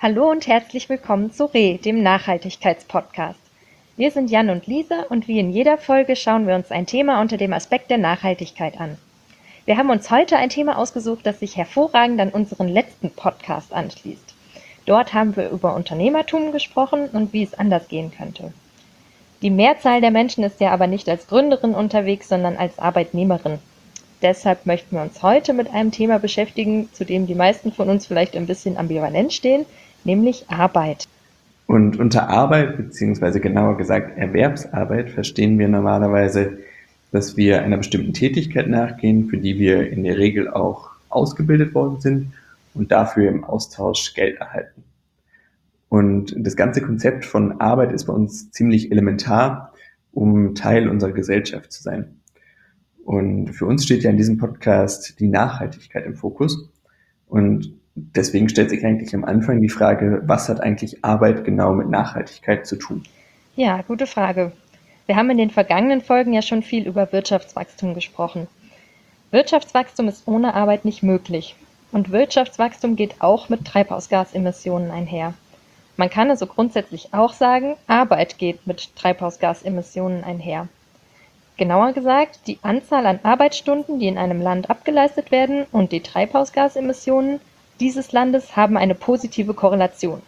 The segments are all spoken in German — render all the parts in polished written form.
Hallo und herzlich willkommen zu dem Nachhaltigkeitspodcast. Wir sind Jan und Lise und wie in jeder Folge schauen wir uns ein Thema unter dem Aspekt der Nachhaltigkeit an. Wir haben uns heute ein Thema ausgesucht, das sich hervorragend an unseren letzten Podcast anschließt. Dort haben wir über Unternehmertum gesprochen und wie es anders gehen könnte. Die Mehrzahl der Menschen ist ja aber nicht als Gründerin unterwegs, sondern als Arbeitnehmerin. Deshalb möchten wir uns heute mit einem Thema beschäftigen, zu dem die meisten von uns vielleicht ein bisschen ambivalent stehen, nämlich Arbeit. Und unter Arbeit, beziehungsweise genauer gesagt Erwerbsarbeit, verstehen wir normalerweise, dass wir einer bestimmten Tätigkeit nachgehen, für die wir in der Regel auch ausgebildet worden sind und dafür im Austausch Geld erhalten. Und das ganze Konzept von Arbeit ist bei uns ziemlich elementar, um Teil unserer Gesellschaft zu sein. Und für uns steht ja in diesem Podcast die Nachhaltigkeit im Fokus. Und deswegen stellt sich eigentlich am Anfang die Frage, was hat eigentlich Arbeit genau mit Nachhaltigkeit zu tun? Ja, gute Frage. Wir haben in den vergangenen Folgen ja schon viel über Wirtschaftswachstum gesprochen. Wirtschaftswachstum ist ohne Arbeit nicht möglich. Und Wirtschaftswachstum geht auch mit Treibhausgasemissionen einher. Man kann also grundsätzlich auch sagen, Arbeit geht mit Treibhausgasemissionen einher. Genauer gesagt, die Anzahl an Arbeitsstunden, die in einem Land abgeleistet werden, und die Treibhausgasemissionen dieses Landes haben eine positive Korrelation.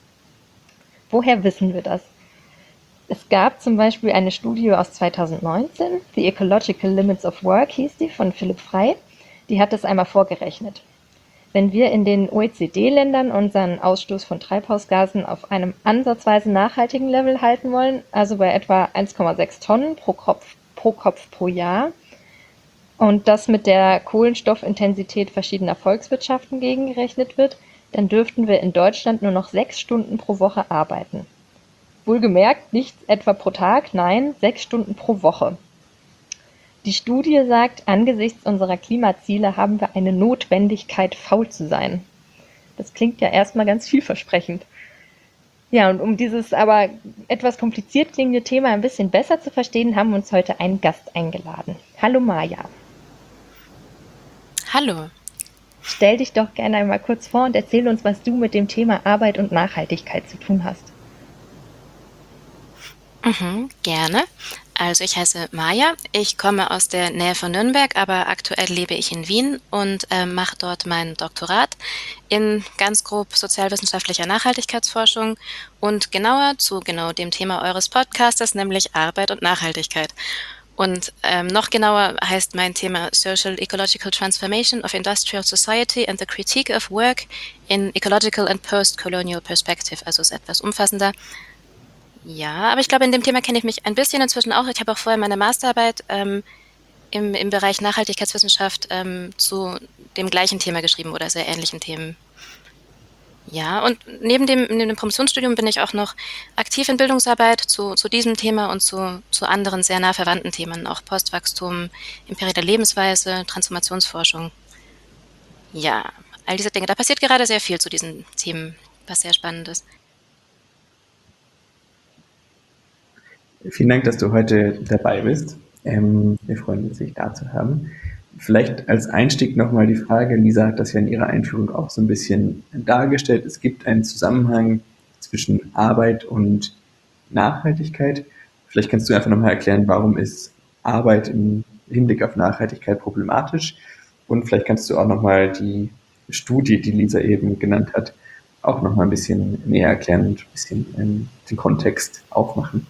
Woher wissen wir das? Es gab zum Beispiel eine Studie aus 2019, The Ecological Limits of Work hieß die, von Philipp Frey, die hat das einmal vorgerechnet. Wenn wir in den OECD-Ländern unseren Ausstoß von Treibhausgasen auf einem ansatzweise nachhaltigen Level halten wollen, also bei etwa 1,6 Tonnen pro Kopf pro Jahr, und das mit der Kohlenstoffintensität verschiedener Volkswirtschaften gegengerechnet wird, dann dürften wir in Deutschland nur noch 6 Stunden pro Woche arbeiten. Wohlgemerkt, nicht etwa pro Tag, nein, 6 Stunden pro Woche. Die Studie sagt, angesichts unserer Klimaziele haben wir eine Notwendigkeit, faul zu sein. Das klingt ja erstmal ganz vielversprechend. Ja, und um dieses aber etwas kompliziert klingende Thema ein bisschen besser zu verstehen, haben wir uns heute einen Gast eingeladen. Hallo Maja. Hallo. Stell dich doch gerne einmal kurz vor und erzähl uns, was du mit dem Thema Arbeit und Nachhaltigkeit zu tun hast. Gerne. Also ich heiße Maja, ich komme aus der Nähe von Nürnberg, aber aktuell lebe ich in Wien und mache dort mein Doktorat in ganz grob sozialwissenschaftlicher Nachhaltigkeitsforschung und genauer zu genau dem Thema eures Podcastes, nämlich Arbeit und Nachhaltigkeit. Und noch genauer heißt mein Thema Social Ecological Transformation of Industrial Society and the Critique of Work in Ecological and Post-Colonial Perspective, also ist etwas umfassender. Ja, aber ich glaube, in dem Thema kenne ich mich ein bisschen inzwischen auch. Ich habe auch vorher meine Masterarbeit im Bereich Nachhaltigkeitswissenschaft zu dem gleichen Thema geschrieben oder sehr ähnlichen Themen. Ja, und neben dem Promotionsstudium bin ich auch noch aktiv in Bildungsarbeit zu diesem Thema und zu anderen sehr nah verwandten Themen, auch Postwachstum, imperiale Lebensweise, Transformationsforschung. Ja, all diese Dinge. Da passiert gerade sehr viel zu diesen Themen, was sehr spannend ist. Vielen Dank, dass du heute dabei bist. Wir freuen uns, dich da zu haben. Vielleicht als Einstieg nochmal die Frage, Lisa hat das ja in ihrer Einführung auch so ein bisschen dargestellt. Es gibt einen Zusammenhang zwischen Arbeit und Nachhaltigkeit. Vielleicht kannst du einfach nochmal erklären, warum ist Arbeit im Hinblick auf Nachhaltigkeit problematisch? Und vielleicht kannst du auch nochmal die Studie, die Lisa eben genannt hat, auch nochmal ein bisschen näher erklären und ein bisschen den Kontext aufmachen.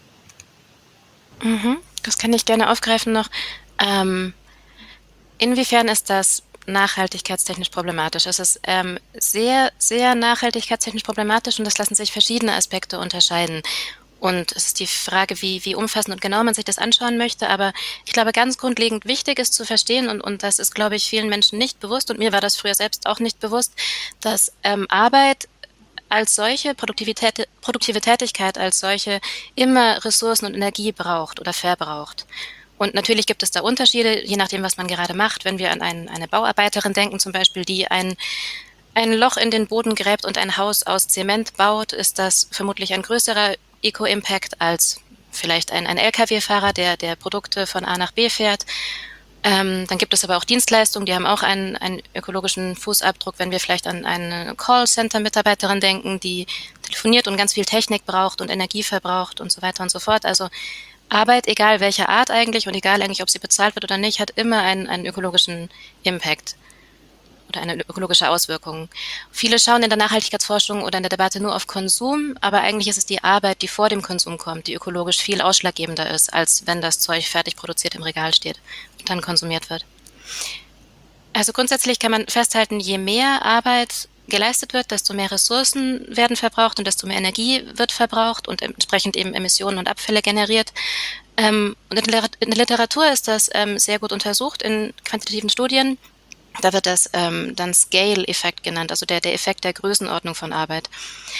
Das kann ich gerne aufgreifen noch. Inwiefern ist das nachhaltigkeitstechnisch problematisch? Es ist sehr, sehr nachhaltigkeitstechnisch problematisch und das lassen sich verschiedene Aspekte unterscheiden. Und es ist die Frage, wie umfassend und genau man sich das anschauen möchte. Aber ich glaube, ganz grundlegend wichtig ist zu verstehen, und das ist, glaube ich, vielen Menschen nicht bewusst, und mir war das früher selbst auch nicht bewusst, dass Arbeit als solche, produktive Tätigkeit als solche immer Ressourcen und Energie braucht oder verbraucht. Und natürlich gibt es da Unterschiede, je nachdem, was man gerade macht. Wenn wir an eine Bauarbeiterin denken zum Beispiel, die ein Loch in den Boden gräbt und ein Haus aus Zement baut, ist das vermutlich ein größerer Eco-Impact als vielleicht ein Lkw-Fahrer, der Produkte von A nach B fährt. Dann gibt es aber auch Dienstleistungen, die haben auch einen ökologischen Fußabdruck, wenn wir vielleicht an eine Callcenter-Mitarbeiterin denken, die telefoniert und ganz viel Technik braucht und Energie verbraucht und so weiter und so fort. Also Arbeit, egal welcher Art eigentlich und egal eigentlich, ob sie bezahlt wird oder nicht, hat immer einen ökologischen Impact oder eine ökologische Auswirkung. Viele schauen in der Nachhaltigkeitsforschung oder in der Debatte nur auf Konsum, aber eigentlich ist es die Arbeit, die vor dem Konsum kommt, die ökologisch viel ausschlaggebender ist, als wenn das Zeug fertig produziert im Regal steht und dann konsumiert wird. Also grundsätzlich kann man festhalten, je mehr Arbeit geleistet wird, desto mehr Ressourcen werden verbraucht und desto mehr Energie wird verbraucht und entsprechend eben Emissionen und Abfälle generiert. Und in der Literatur ist das sehr gut untersucht in quantitativen Studien. Da wird das dann Scale-Effekt genannt, also der Effekt der Größenordnung von Arbeit.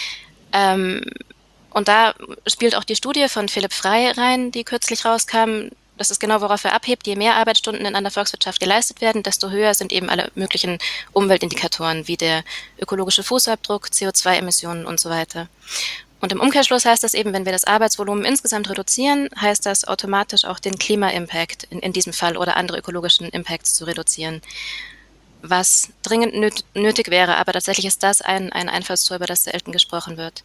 Und da spielt auch die Studie von Philipp Frey rein, die kürzlich rauskam. Das ist genau, worauf er abhebt. Je mehr Arbeitsstunden in einer Volkswirtschaft geleistet werden, desto höher sind eben alle möglichen Umweltindikatoren, wie der ökologische Fußabdruck, CO2-Emissionen und so weiter. Und im Umkehrschluss heißt das eben, wenn wir das Arbeitsvolumen insgesamt reduzieren, heißt das automatisch auch den Klima-Impact in diesem Fall oder andere ökologischen Impacts zu reduzieren, was dringend nötig wäre. Aber tatsächlich ist das ein Einfallstor, über das selten gesprochen wird.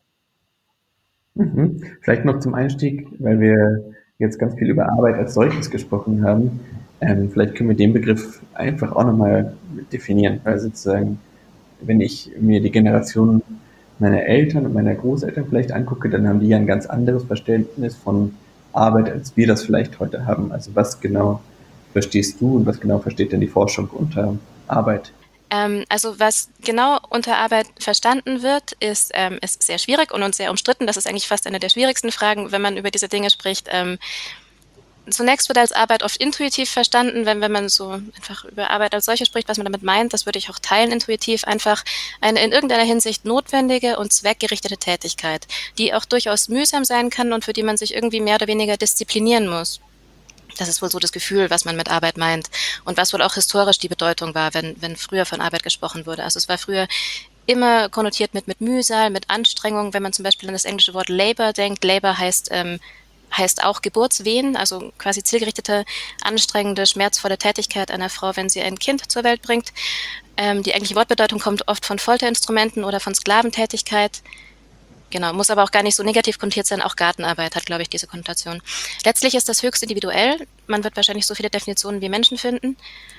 Vielleicht noch zum Einstieg, weil wir jetzt ganz viel über Arbeit als solches gesprochen haben. Vielleicht können wir den Begriff einfach auch nochmal definieren, weil sozusagen, wenn ich mir die Generation meiner Eltern und meiner Großeltern vielleicht angucke, dann haben die ja ein ganz anderes Verständnis von Arbeit, als wir das vielleicht heute haben. Also was genau verstehst du und was genau versteht denn die Forschung unter Arbeit? Also was genau unter Arbeit verstanden wird, ist sehr schwierig und uns sehr umstritten. Das ist eigentlich fast eine der schwierigsten Fragen, wenn man über diese Dinge spricht. Zunächst wird als Arbeit oft intuitiv verstanden, wenn man so einfach über Arbeit als solche spricht, was man damit meint, das würde ich auch teilen intuitiv, einfach eine in irgendeiner Hinsicht notwendige und zweckgerichtete Tätigkeit, die auch durchaus mühsam sein kann und für die man sich irgendwie mehr oder weniger disziplinieren muss. Das ist wohl so das Gefühl, was man mit Arbeit meint und was wohl auch historisch die Bedeutung war, wenn früher von Arbeit gesprochen wurde. Also es war früher immer konnotiert mit Mühsal, mit Anstrengung. Wenn man zum Beispiel an das englische Wort Labor denkt, Labor heißt auch Geburtswehen, also quasi zielgerichtete, anstrengende, schmerzvolle Tätigkeit einer Frau, wenn sie ein Kind zur Welt bringt. Die eigentliche Wortbedeutung kommt oft von Folterinstrumenten oder von Sklaventätigkeit. Genau, muss aber auch gar nicht so negativ konnotiert sein. Auch Gartenarbeit hat, glaube ich, diese Konnotation. Letztlich ist das höchst individuell. Man wird wahrscheinlich so viele Definitionen wie Menschen finden.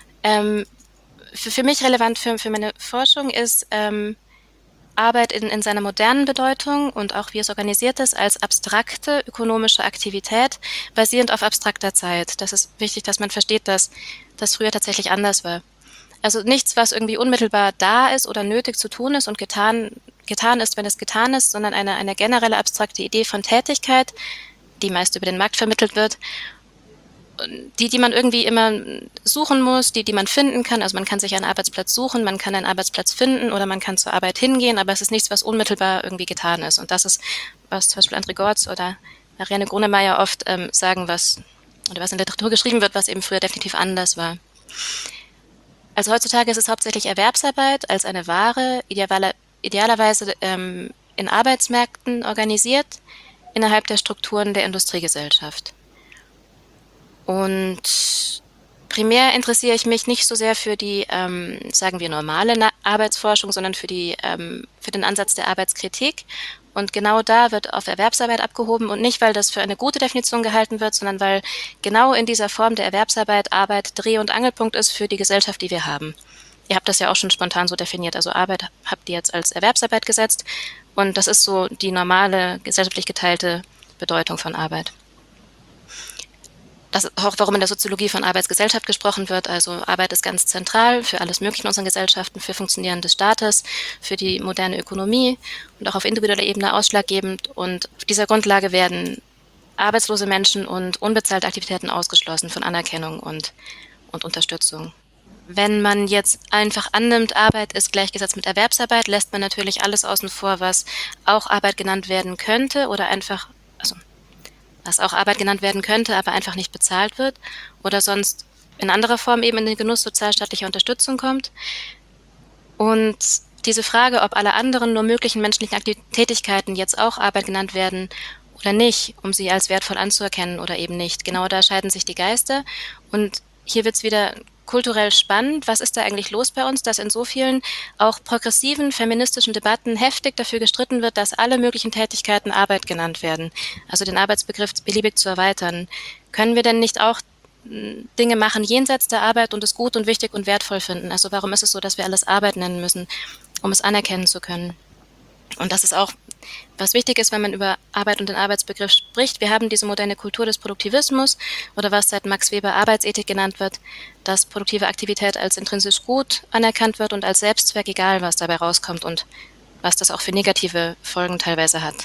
Für mich relevant für meine Forschung ist Arbeit in seiner modernen Bedeutung und auch wie es organisiert ist als abstrakte ökonomische Aktivität basierend auf abstrakter Zeit. Das ist wichtig, dass man versteht, dass das früher tatsächlich anders war. Also nichts, was irgendwie unmittelbar da ist oder nötig zu tun ist und getan ist, wenn es getan ist, sondern eine generelle abstrakte Idee von Tätigkeit, die meist über den Markt vermittelt wird, die man irgendwie immer suchen muss, die man finden kann. Also man kann sich einen Arbeitsplatz suchen, man kann einen Arbeitsplatz finden oder man kann zur Arbeit hingehen, aber es ist nichts, was unmittelbar irgendwie getan ist. Und das ist, was zum Beispiel André Gortz oder Marianne Grunemeyer oft sagen, was in der Literatur geschrieben wird, was eben früher definitiv anders war. Also heutzutage ist es hauptsächlich Erwerbsarbeit als eine Ware, idealerweise in Arbeitsmärkten organisiert, innerhalb der Strukturen der Industriegesellschaft. Und primär interessiere ich mich nicht so sehr für die, sagen wir, normale Arbeitsforschung, sondern für den Ansatz der Arbeitskritik. Und genau da wird auf Erwerbsarbeit abgehoben und nicht, weil das für eine gute Definition gehalten wird, sondern weil genau in dieser Form der Erwerbsarbeit Arbeit Dreh- und Angelpunkt ist für die Gesellschaft, die wir haben. Ihr habt das ja auch schon spontan so definiert. Also Arbeit habt ihr jetzt als Erwerbsarbeit gesetzt und das ist so die normale gesellschaftlich geteilte Bedeutung von Arbeit. Das ist auch, warum in der Soziologie von Arbeitsgesellschaft gesprochen wird. Also Arbeit ist ganz zentral für alles Mögliche in unseren Gesellschaften, für Funktionieren des Staates, für die moderne Ökonomie und auch auf individueller Ebene ausschlaggebend. Und auf dieser Grundlage werden arbeitslose Menschen und unbezahlte Aktivitäten ausgeschlossen von Anerkennung und Unterstützung. Wenn man jetzt einfach annimmt, Arbeit ist gleichgesetzt mit Erwerbsarbeit, lässt man natürlich alles außen vor, was auch Arbeit genannt werden könnte oder einfach, also was auch Arbeit genannt werden könnte, aber einfach nicht bezahlt wird oder sonst in anderer Form eben in den Genuss sozialstaatlicher Unterstützung kommt. Und diese Frage, ob alle anderen nur möglichen menschlichen Tätigkeiten jetzt auch Arbeit genannt werden oder nicht, um sie als wertvoll anzuerkennen oder eben nicht, genau da scheiden sich die Geister. Und hier wird's wieder kulturell spannend. Was ist da eigentlich los bei uns, dass in so vielen auch progressiven feministischen Debatten heftig dafür gestritten wird, dass alle möglichen Tätigkeiten Arbeit genannt werden, also den Arbeitsbegriff beliebig zu erweitern. Können wir denn nicht auch Dinge machen jenseits der Arbeit und es gut und wichtig und wertvoll finden? Also warum ist es so, dass wir alles Arbeit nennen müssen, um es anerkennen zu können? Und das ist auch, was wichtig ist, wenn man über Arbeit und den Arbeitsbegriff spricht. Wir haben diese moderne Kultur des Produktivismus oder was seit Max Weber Arbeitsethik genannt wird, dass produktive Aktivität als intrinsisch gut anerkannt wird und als Selbstzweck, egal was dabei rauskommt und was das auch für negative Folgen teilweise hat.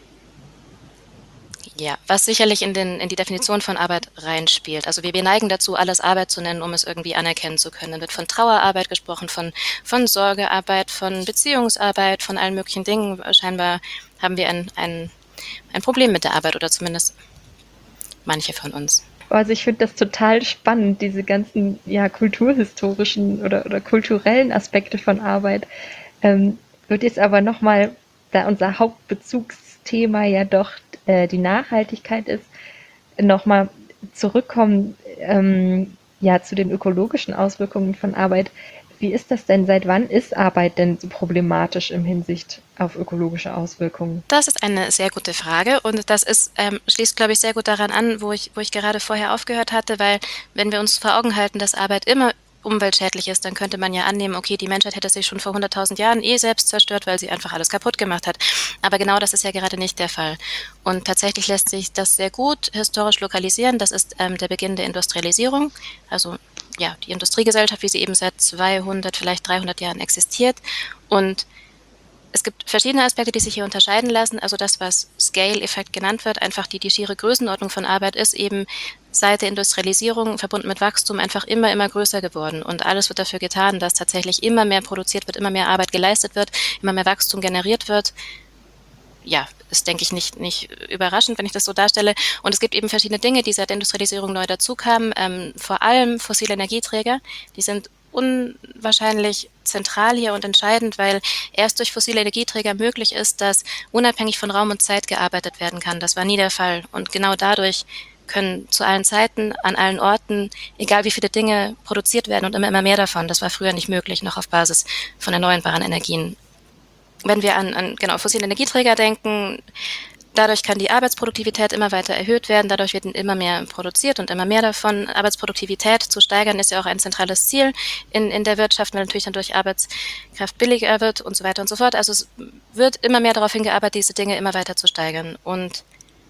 Ja, was sicherlich in die Definition von Arbeit reinspielt. Also wir neigen dazu, alles Arbeit zu nennen, um es irgendwie anerkennen zu können. Dann wird von Trauerarbeit gesprochen, von Sorgearbeit, von Beziehungsarbeit, von allen möglichen Dingen. Scheinbar haben wir ein Problem mit der Arbeit oder zumindest manche von uns. Also ich finde das total spannend, diese ganzen kulturhistorischen oder kulturellen Aspekte von Arbeit. Wird jetzt aber nochmal, da unser Hauptbezugsthema ja doch die Nachhaltigkeit ist, nochmal zurückkommen zu den ökologischen Auswirkungen von Arbeit. Wie ist das denn? Seit wann ist Arbeit denn so problematisch im Hinsicht auf ökologische Auswirkungen? Das ist eine sehr gute Frage und das ist, schließt, glaube ich, sehr gut daran an, wo ich gerade vorher aufgehört hatte, weil wenn wir uns vor Augen halten, dass Arbeit immer umweltschädlich ist, dann könnte man ja annehmen, okay, die Menschheit hätte sich schon vor 100.000 Jahren selbst zerstört, weil sie einfach alles kaputt gemacht hat. Aber genau das ist ja gerade nicht der Fall. Und tatsächlich lässt sich das sehr gut historisch lokalisieren. Das ist der Beginn der Industrialisierung, also ja, die Industriegesellschaft, wie sie eben seit 200, vielleicht 300 Jahren existiert. Und es gibt verschiedene Aspekte, die sich hier unterscheiden lassen. Also das, was Scale-Effekt genannt wird, einfach die schiere Größenordnung von Arbeit ist eben seit der Industrialisierung verbunden mit Wachstum einfach immer größer geworden. Und alles wird dafür getan, dass tatsächlich immer mehr produziert wird, immer mehr Arbeit geleistet wird, immer mehr Wachstum generiert wird. Ja, ist, denke ich, nicht überraschend, wenn ich das so darstelle. Und es gibt eben verschiedene Dinge, die seit der Industrialisierung neu dazukamen. Vor allem fossile Energieträger, die sind unwahrscheinlich zentral hier und entscheidend, weil erst durch fossile Energieträger möglich ist, dass unabhängig von Raum und Zeit gearbeitet werden kann. Das war nie der Fall. Und genau dadurch können zu allen Zeiten, an allen Orten, egal wie viele Dinge produziert werden und immer mehr davon. Das war früher nicht möglich, noch auf Basis von erneuerbaren Energien. Wenn wir an fossile Energieträger denken, dadurch kann die Arbeitsproduktivität immer weiter erhöht werden, dadurch wird immer mehr produziert und immer mehr davon. Arbeitsproduktivität zu steigern ist ja auch ein zentrales Ziel in der Wirtschaft, weil natürlich dann durch Arbeitskraft billiger wird und so weiter und so fort. Also es wird immer mehr darauf hingearbeitet, diese Dinge immer weiter zu steigern. Und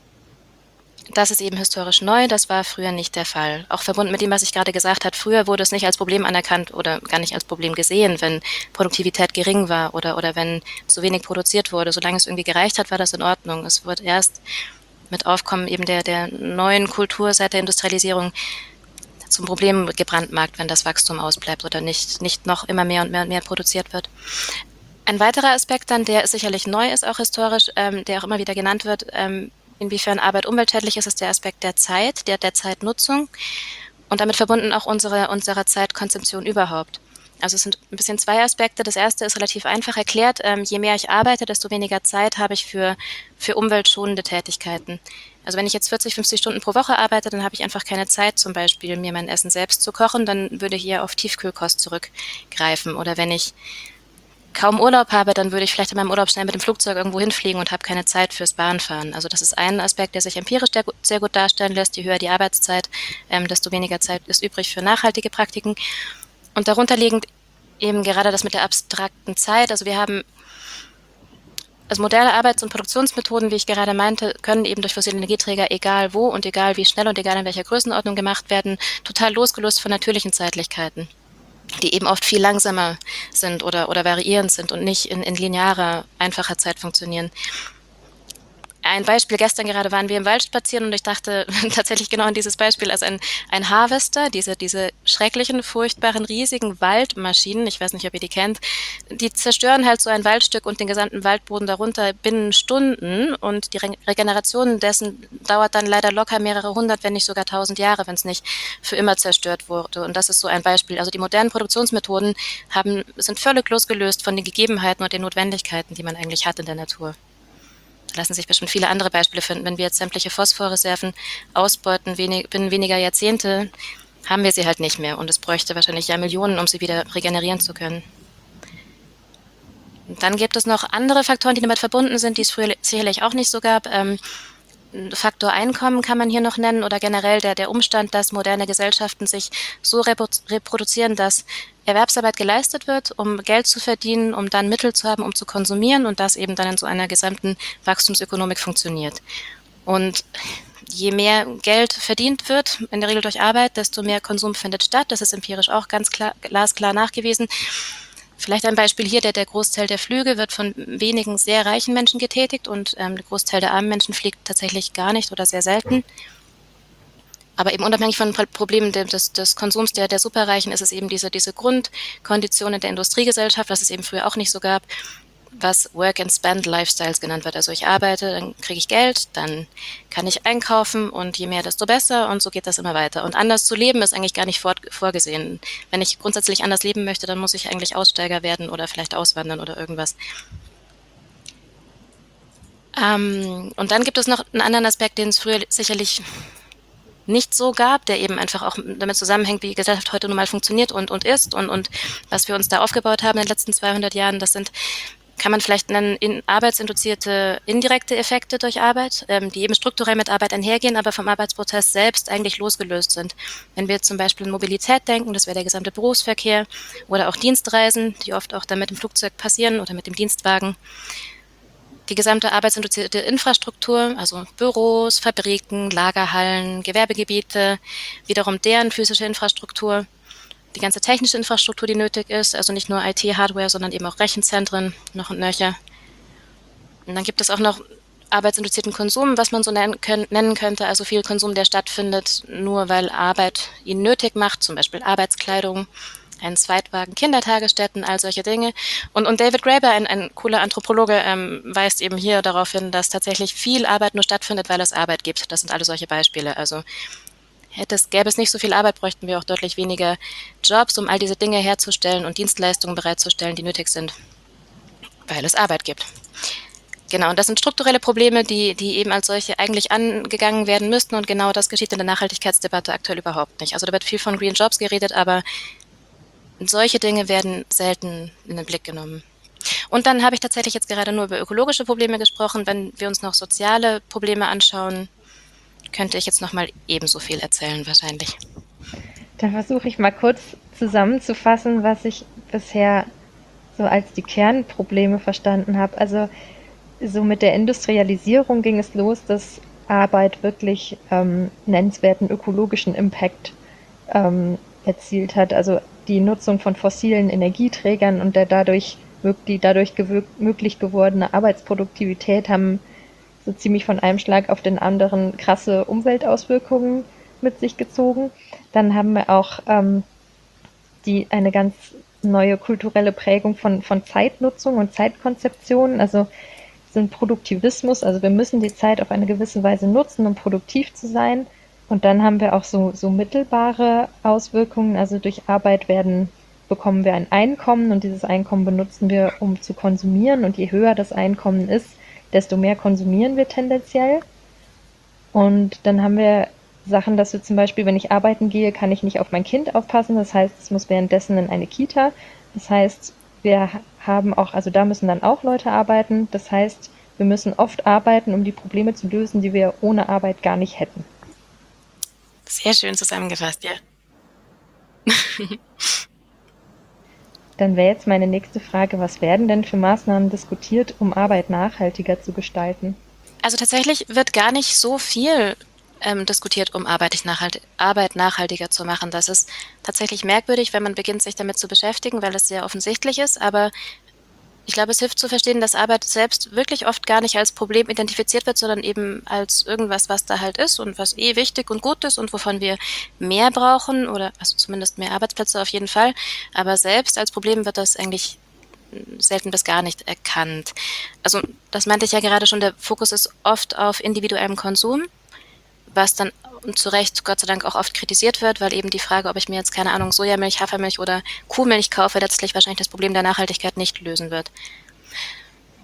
das ist eben historisch neu, das war früher nicht der Fall. Auch verbunden mit dem, was ich gerade gesagt habe, früher wurde es nicht als Problem anerkannt oder gar nicht als Problem gesehen, wenn Produktivität gering war oder wenn zu wenig produziert wurde. Solange es irgendwie gereicht hat, war das in Ordnung. Es wird erst mit Aufkommen eben der neuen Kultur seit der Industrialisierung zum Problem gebrandmarkt, wenn das Wachstum ausbleibt oder nicht noch immer mehr und mehr produziert wird. Ein weiterer Aspekt dann, der sicherlich neu ist, auch historisch, der auch immer wieder genannt wird, inwiefern Arbeit umweltschädlich ist, ist der Aspekt der Zeit, der Zeitnutzung und damit verbunden auch unserer Zeitkonzeption überhaupt. Also es sind ein bisschen zwei Aspekte. Das erste ist relativ einfach erklärt. Je mehr ich arbeite, desto weniger Zeit habe ich für umweltschonende Tätigkeiten. Also wenn ich jetzt 40, 50 Stunden pro Woche arbeite, dann habe ich einfach keine Zeit, zum Beispiel mir mein Essen selbst zu kochen. Dann würde ich eher auf Tiefkühlkost zurückgreifen. Oder wenn ich kaum Urlaub habe, dann würde ich vielleicht in meinem Urlaub schnell mit dem Flugzeug irgendwo hinfliegen und habe keine Zeit fürs Bahnfahren. Also das ist ein Aspekt, der sich empirisch sehr gut darstellen lässt. Je höher die Arbeitszeit, desto weniger Zeit ist übrig für nachhaltige Praktiken. Und darunter liegend eben gerade das mit der abstrakten Zeit. Also wir haben moderne Arbeits- und Produktionsmethoden, wie ich gerade meinte, können eben durch fossile Energieträger, egal wo und egal wie schnell und egal in welcher Größenordnung gemacht werden, total losgelöst von natürlichen Zeitlichkeiten, die eben oft viel langsamer sind oder variierend sind und nicht in linearer, einfacher Zeit funktionieren. Ein Beispiel, gestern gerade waren wir im Wald spazieren und ich dachte tatsächlich genau an dieses Beispiel als ein Harvester, diese schrecklichen, furchtbaren, riesigen Waldmaschinen, ich weiß nicht, ob ihr die kennt, die zerstören halt so ein Waldstück und den gesamten Waldboden darunter binnen Stunden und die Regeneration dessen dauert dann leider locker mehrere hundert, wenn nicht sogar 1000 Jahre, wenn es nicht für immer zerstört wurde. Und das ist so ein Beispiel. Also die modernen Produktionsmethoden sind völlig losgelöst von den Gegebenheiten und den Notwendigkeiten, die man eigentlich hat in der Natur. Da lassen sich bestimmt viele andere Beispiele finden. Wenn wir jetzt sämtliche Phosphorreserven ausbeuten binnen weniger Jahrzehnte, haben wir sie halt nicht mehr. Und es bräuchte wahrscheinlich ja Millionen, um sie wieder regenerieren zu können. Und dann gibt es noch andere Faktoren, die damit verbunden sind, die es früher sicherlich auch nicht so gab. Faktor Einkommen kann man hier noch nennen oder generell der Umstand, dass moderne Gesellschaften sich so reproduzieren, dass Erwerbsarbeit geleistet wird, um Geld zu verdienen, um dann Mittel zu haben, um zu konsumieren und das eben dann in so einer gesamten Wachstumsökonomik funktioniert. Und je mehr Geld verdient wird, in der Regel durch Arbeit, desto mehr Konsum findet statt. Das ist empirisch auch ganz klar, glasklar nachgewiesen. Vielleicht ein Beispiel hier, der Großteil der Flüge wird von wenigen sehr reichen Menschen getätigt und der Großteil der armen Menschen fliegt tatsächlich gar nicht oder sehr selten. Aber eben unabhängig von Problemen des Konsums der Superreichen ist es eben diese Grundkonditionen der Industriegesellschaft, was es eben früher auch nicht so gab, was Work-and-Spend-Lifestyles genannt wird. Also ich arbeite, dann kriege ich Geld, dann kann ich einkaufen und je mehr, desto besser und so geht das immer weiter. Und anders zu leben ist eigentlich gar nicht vorgesehen. Wenn ich grundsätzlich anders leben möchte, dann muss ich eigentlich Aussteiger werden oder vielleicht auswandern oder irgendwas. Und dann gibt es noch einen anderen Aspekt, den es früher sicherlich nicht so gab, der eben einfach auch damit zusammenhängt, wie die Gesellschaft heute nun mal funktioniert und ist und was wir uns da aufgebaut haben in den letzten 200 Jahren. Das sind, kann man vielleicht nennen, arbeitsinduzierte indirekte Effekte durch Arbeit, die eben strukturell mit Arbeit einhergehen, aber vom Arbeitsprozess selbst eigentlich losgelöst sind. Wenn wir zum Beispiel an Mobilität denken, das wäre der gesamte Berufsverkehr oder auch Dienstreisen, die oft auch dann mit dem Flugzeug passieren oder mit dem Dienstwagen. Die gesamte arbeitsinduzierte Infrastruktur, also Büros, Fabriken, Lagerhallen, Gewerbegebiete, wiederum deren physische Infrastruktur, die ganze technische Infrastruktur, die nötig ist, also nicht nur IT-Hardware, sondern eben auch Rechenzentren, noch und nöcher. Und dann gibt es auch noch arbeitsinduzierten Konsum, was man so nennen könnte, also viel Konsum, der stattfindet, nur weil Arbeit ihn nötig macht, zum Beispiel Arbeitskleidung, ein Zweitwagen, Kindertagesstätten, all solche Dinge. Und David Graeber, ein cooler Anthropologe, weist eben hier darauf hin, dass tatsächlich viel Arbeit nur stattfindet, weil es Arbeit gibt. Das sind alle solche Beispiele. Also gäbe es nicht so viel Arbeit, bräuchten wir auch deutlich weniger Jobs, um all diese Dinge herzustellen und Dienstleistungen bereitzustellen, die nötig sind, weil es Arbeit gibt. Genau, und das sind strukturelle Probleme, die eben als solche eigentlich angegangen werden müssten und genau das geschieht in der Nachhaltigkeitsdebatte aktuell überhaupt nicht. Also da wird viel von Green Jobs geredet, aber solche Dinge werden selten in den Blick genommen. Und dann habe ich tatsächlich jetzt gerade nur über ökologische Probleme gesprochen. Wenn wir uns noch soziale Probleme anschauen, könnte ich jetzt noch mal ebenso viel erzählen wahrscheinlich. Da versuche ich mal kurz zusammenzufassen, was ich bisher so als die Kernprobleme verstanden habe. Also so mit der Industrialisierung ging es los, dass Arbeit wirklich nennenswerten ökologischen Impact erzielt hat. Also die Nutzung von fossilen Energieträgern und die dadurch möglich gewordene Arbeitsproduktivität haben so ziemlich von einem Schlag auf den anderen krasse Umweltauswirkungen mit sich gezogen. Dann haben wir auch eine ganz neue kulturelle Prägung von Zeitnutzung und Zeitkonzeption, also so ein Produktivismus, also wir müssen die Zeit auf eine gewisse Weise nutzen, um produktiv zu sein. Und dann haben wir auch so mittelbare Auswirkungen, also durch Arbeit bekommen wir ein Einkommen und dieses Einkommen benutzen wir, um zu konsumieren. Und je höher das Einkommen ist, desto mehr konsumieren wir tendenziell. Und dann haben wir Sachen, dass wir zum Beispiel, wenn ich arbeiten gehe, kann ich nicht auf mein Kind aufpassen. Das heißt, es muss währenddessen in eine Kita. Das heißt, wir haben auch, also da müssen dann auch Leute arbeiten. Das heißt, wir müssen oft arbeiten, um die Probleme zu lösen, die wir ohne Arbeit gar nicht hätten. Sehr schön zusammengefasst, ja. Dann wäre jetzt meine nächste Frage, was werden denn für Maßnahmen diskutiert, um Arbeit nachhaltiger zu gestalten? Also tatsächlich wird gar nicht so viel diskutiert, um Arbeit nachhaltiger zu machen. Das ist tatsächlich merkwürdig, wenn man beginnt, sich damit zu beschäftigen, weil es sehr offensichtlich ist, aber ich glaube, es hilft zu verstehen, dass Arbeit selbst wirklich oft gar nicht als Problem identifiziert wird, sondern eben als irgendwas, was da halt ist und was wichtig und gut ist und wovon wir mehr brauchen oder also zumindest mehr Arbeitsplätze auf jeden Fall. Aber selbst als Problem wird das eigentlich selten bis gar nicht erkannt. Also das meinte ich ja gerade schon, der Fokus ist oft auf individuellem Konsum, was dann zu Recht Gott sei Dank auch oft kritisiert wird, weil eben die Frage, ob ich mir jetzt, keine Ahnung, Sojamilch, Hafermilch oder Kuhmilch kaufe, letztlich wahrscheinlich das Problem der Nachhaltigkeit nicht lösen wird.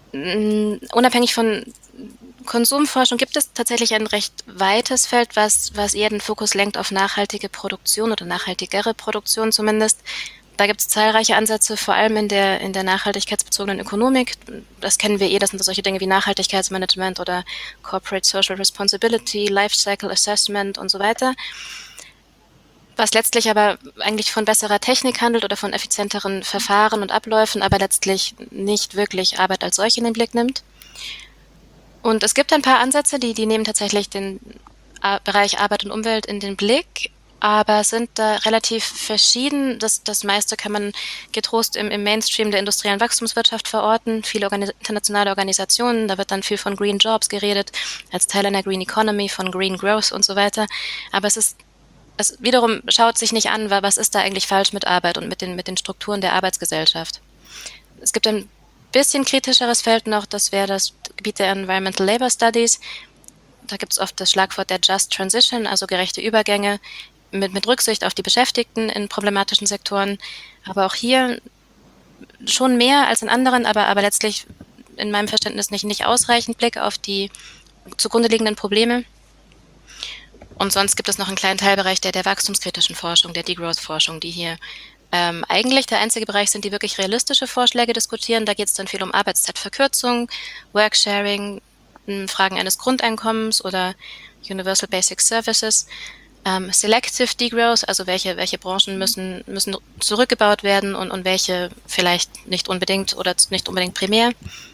Unabhängig von Konsumforschung gibt es tatsächlich ein recht weites Feld, was eher den Fokus lenkt auf nachhaltige Produktion oder nachhaltigere Produktion zumindest. Da gibt es zahlreiche Ansätze, vor allem in der nachhaltigkeitsbezogenen Ökonomik. Das kennen wir das sind solche Dinge wie Nachhaltigkeitsmanagement oder Corporate Social Responsibility, Lifecycle Assessment und so weiter. Was letztlich aber eigentlich von besserer Technik handelt oder von effizienteren Verfahren und Abläufen, aber letztlich nicht wirklich Arbeit als solche in den Blick nimmt. Und es gibt ein paar Ansätze, die nehmen tatsächlich den Bereich Arbeit und Umwelt in den Blick, aber sind da relativ verschieden. Das meiste kann man getrost im Mainstream der industriellen Wachstumswirtschaft verorten. Viele internationale Organisationen, da wird dann viel von Green Jobs geredet, als Teil einer Green Economy, von Green Growth und so weiter. Aber es wiederum schaut sich nicht an, was ist da eigentlich falsch mit Arbeit und mit den Strukturen der Arbeitsgesellschaft. Es gibt ein bisschen kritischeres Feld noch, das wäre das Gebiet der Environmental Labor Studies. Da gibt es oft das Schlagwort der Just Transition, also gerechte Übergänge mit Rücksicht auf die Beschäftigten in problematischen Sektoren. Aber auch hier schon mehr als in anderen, aber letztlich in meinem Verständnis nicht ausreichend Blick auf die zugrunde liegenden Probleme. Und sonst gibt es noch einen kleinen Teilbereich der wachstumskritischen Forschung, der Degrowth-Forschung, die hier eigentlich der einzige Bereich sind, die wirklich realistische Vorschläge diskutieren. Da geht es dann viel um Arbeitszeitverkürzung, Worksharing, Fragen eines Grundeinkommens oder Universal Basic Services, Selective Degrowth, also welche Branchen müssen zurückgebaut werden und welche vielleicht nicht unbedingt oder nicht unbedingt primär.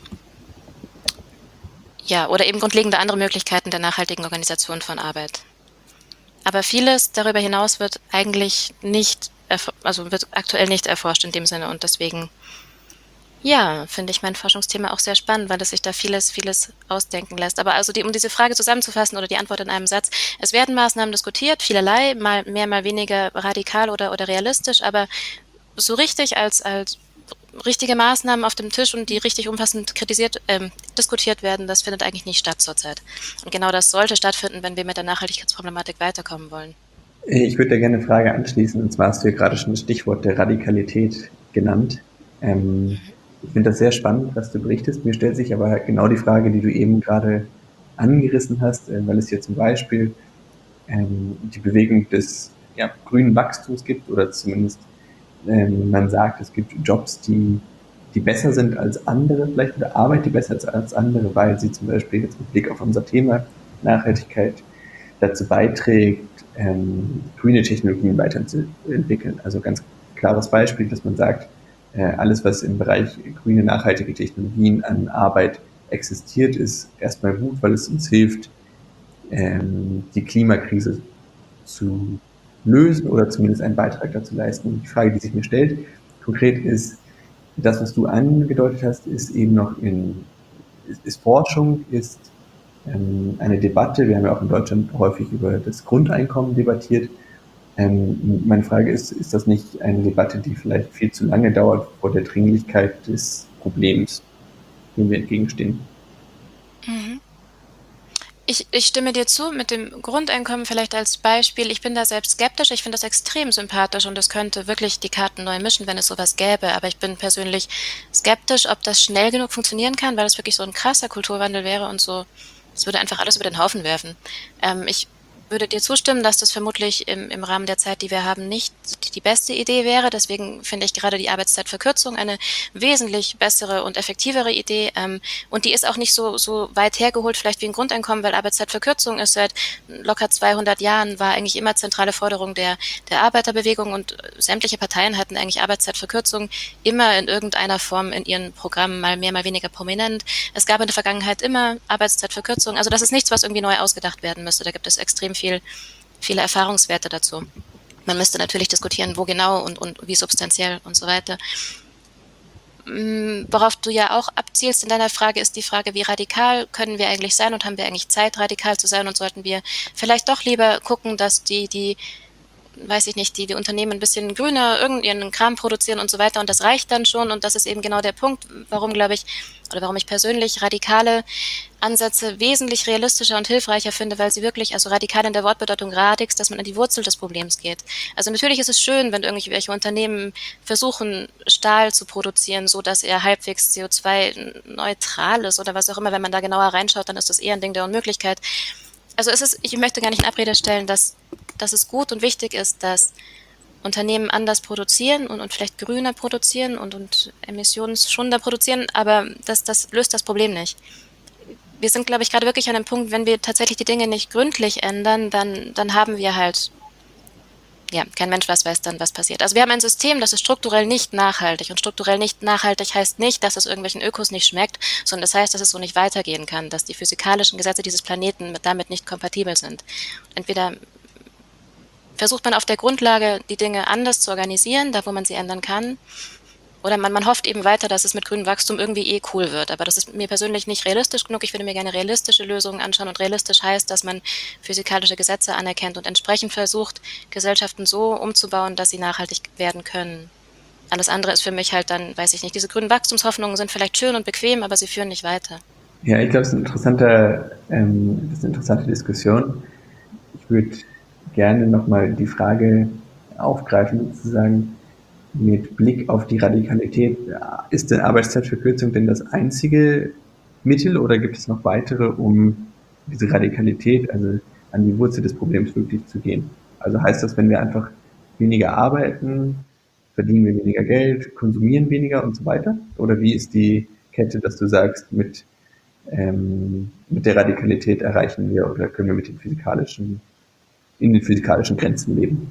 Ja, oder eben grundlegende andere Möglichkeiten der nachhaltigen Organisation von Arbeit. Aber vieles darüber hinaus wird eigentlich wird aktuell nicht erforscht in dem Sinne und deswegen, ja, finde ich mein Forschungsthema auch sehr spannend, weil es sich da vieles ausdenken lässt. Aber also um diese Frage zusammenzufassen oder die Antwort in einem Satz, es werden Maßnahmen diskutiert, vielerlei, mal mehr, mal weniger radikal oder realistisch, aber so richtig als richtige Maßnahmen auf dem Tisch und die richtig umfassend diskutiert werden, das findet eigentlich nicht statt zurzeit. Und genau das sollte stattfinden, wenn wir mit der Nachhaltigkeitsproblematik weiterkommen wollen. Ich würde da gerne eine Frage anschließen, und zwar hast du ja gerade schon das Stichwort der Radikalität genannt. Ich finde das sehr spannend, was du berichtest. Mir stellt sich aber halt genau die Frage, die du eben gerade angerissen hast, weil es hier zum Beispiel die Bewegung des grünen Wachstums gibt oder zumindest man sagt, es gibt Jobs, die besser sind als andere, vielleicht oder Arbeit, die besser ist als andere, weil sie zum Beispiel jetzt mit Blick auf unser Thema Nachhaltigkeit dazu beiträgt, grüne Technologien weiterzuentwickeln. Also ganz klares Beispiel, dass man sagt, alles, was im Bereich grüne, nachhaltige Technologien an Arbeit existiert, ist erstmal gut, weil es uns hilft, die Klimakrise zu lösen oder zumindest einen Beitrag dazu leisten. Und die Frage, die sich mir stellt, konkret ist, das, was du angedeutet hast, ist eben noch ist Forschung, ist eine Debatte. Wir haben ja auch in Deutschland häufig über das Grundeinkommen debattiert. Meine Frage ist das nicht eine Debatte, die vielleicht viel zu lange dauert vor der Dringlichkeit des Problems, dem wir entgegenstehen? Mhm. Ich stimme dir zu, mit dem Grundeinkommen vielleicht als Beispiel. Ich bin da selbst skeptisch. Ich finde das extrem sympathisch und es könnte wirklich die Karten neu mischen, wenn es sowas gäbe. Aber ich bin persönlich skeptisch, ob das schnell genug funktionieren kann, weil es wirklich so ein krasser Kulturwandel wäre und so. Es würde einfach alles über den Haufen werfen. Ich würde dir zustimmen, dass das vermutlich im Rahmen der Zeit, die wir haben, nicht die beste Idee wäre. Deswegen finde ich gerade die Arbeitszeitverkürzung eine wesentlich bessere und effektivere Idee. Und die ist auch nicht so weit hergeholt, vielleicht wie ein Grundeinkommen, weil Arbeitszeitverkürzung ist seit locker 200 Jahren, war eigentlich immer zentrale Forderung der Arbeiterbewegung und sämtliche Parteien hatten eigentlich Arbeitszeitverkürzung immer in irgendeiner Form in ihren Programmen, mal mehr, mal weniger prominent. Es gab in der Vergangenheit immer Arbeitszeitverkürzung. Also das ist nichts, was irgendwie neu ausgedacht werden müsste. Da gibt es extrem viele Erfahrungswerte dazu. Man müsste natürlich diskutieren, wo genau und wie substanziell und so weiter. Worauf du ja auch abzielst in deiner Frage, ist die Frage, wie radikal können wir eigentlich sein und haben wir eigentlich Zeit, radikal zu sein und sollten wir vielleicht doch lieber gucken, dass die weiß ich nicht, die Unternehmen ein bisschen grüner irgendeinen Kram produzieren und so weiter und das reicht dann schon und das ist eben genau der Punkt, warum, glaube ich, oder warum ich persönlich radikale Ansätze wesentlich realistischer und hilfreicher finde, weil sie wirklich, also radikal in der Wortbedeutung radix, dass man an die Wurzel des Problems geht. Also natürlich ist es schön, wenn irgendwelche Unternehmen versuchen, Stahl zu produzieren, so dass er halbwegs CO2-neutral ist oder was auch immer. Wenn man da genauer reinschaut, dann ist das eher ein Ding der Unmöglichkeit. Also ich möchte gar nicht in Abrede stellen, dass es gut und wichtig ist, dass Unternehmen anders produzieren und vielleicht grüner produzieren und emissionsschonender produzieren, aber das löst das Problem nicht. Wir sind, glaube ich, gerade wirklich an einem Punkt, wenn wir tatsächlich die Dinge nicht gründlich ändern, dann haben wir halt, ja, kein Mensch weiß dann, was passiert. Also wir haben ein System, das ist strukturell nicht nachhaltig. Und strukturell nicht nachhaltig heißt nicht, dass es irgendwelchen Ökos nicht schmeckt, sondern das heißt, dass es so nicht weitergehen kann, dass die physikalischen Gesetze dieses Planeten damit nicht kompatibel sind. Entweder versucht man auf der Grundlage, die Dinge anders zu organisieren, da wo man sie ändern kann, oder man hofft eben weiter, dass es mit grünem Wachstum irgendwie cool wird. Aber das ist mir persönlich nicht realistisch genug. Ich würde mir gerne realistische Lösungen anschauen. Und realistisch heißt, dass man physikalische Gesetze anerkennt und entsprechend versucht, Gesellschaften so umzubauen, dass sie nachhaltig werden können. Alles andere ist für mich halt dann, weiß ich nicht, diese grünen Wachstumshoffnungen sind vielleicht schön und bequem, aber sie führen nicht weiter. Ja, ich glaube, es ist eine interessante Diskussion. Ich würde gerne nochmal die Frage aufgreifen, sozusagen, mit Blick auf die Radikalität, ist denn Arbeitszeitverkürzung denn das einzige Mittel oder gibt es noch weitere, um diese Radikalität, also an die Wurzel des Problems wirklich zu gehen? Also heißt das, wenn wir einfach weniger arbeiten, verdienen wir weniger Geld, konsumieren weniger und so weiter? Oder wie ist die Kette, dass du sagst, mit der Radikalität erreichen wir oder können wir in den physikalischen Grenzen leben?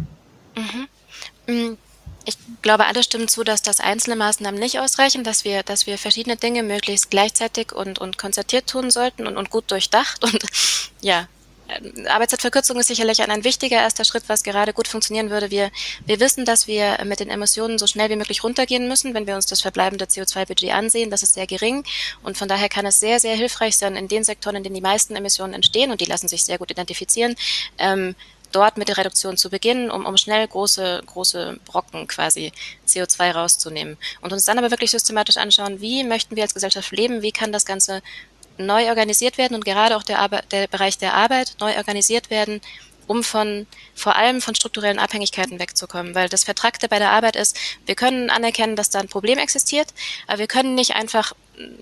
Mhm. Ich glaube, alle stimmen zu, dass das einzelne Maßnahmen nicht ausreichen, dass wir verschiedene Dinge möglichst gleichzeitig und konzertiert tun sollten und gut durchdacht. Und ja, Arbeitszeitverkürzung ist sicherlich ein wichtiger erster Schritt, was gerade gut funktionieren würde. Wir wissen, dass wir mit den Emissionen so schnell wie möglich runtergehen müssen, wenn wir uns das verbleibende CO2-Budget ansehen. Das ist sehr gering und von daher kann es sehr, sehr hilfreich sein, in den Sektoren, in denen die meisten Emissionen entstehen und die lassen sich sehr gut identifizieren, dort mit der Reduktion zu beginnen, um schnell große Brocken quasi CO2 rauszunehmen. Und uns dann aber wirklich systematisch anschauen, wie möchten wir als Gesellschaft leben, wie kann das Ganze neu organisiert werden und gerade auch der Bereich der Arbeit neu organisiert werden, um vor allem von strukturellen Abhängigkeiten wegzukommen. Weil das Vertrackte bei der Arbeit ist, wir können anerkennen, dass da ein Problem existiert, aber wir können nicht einfach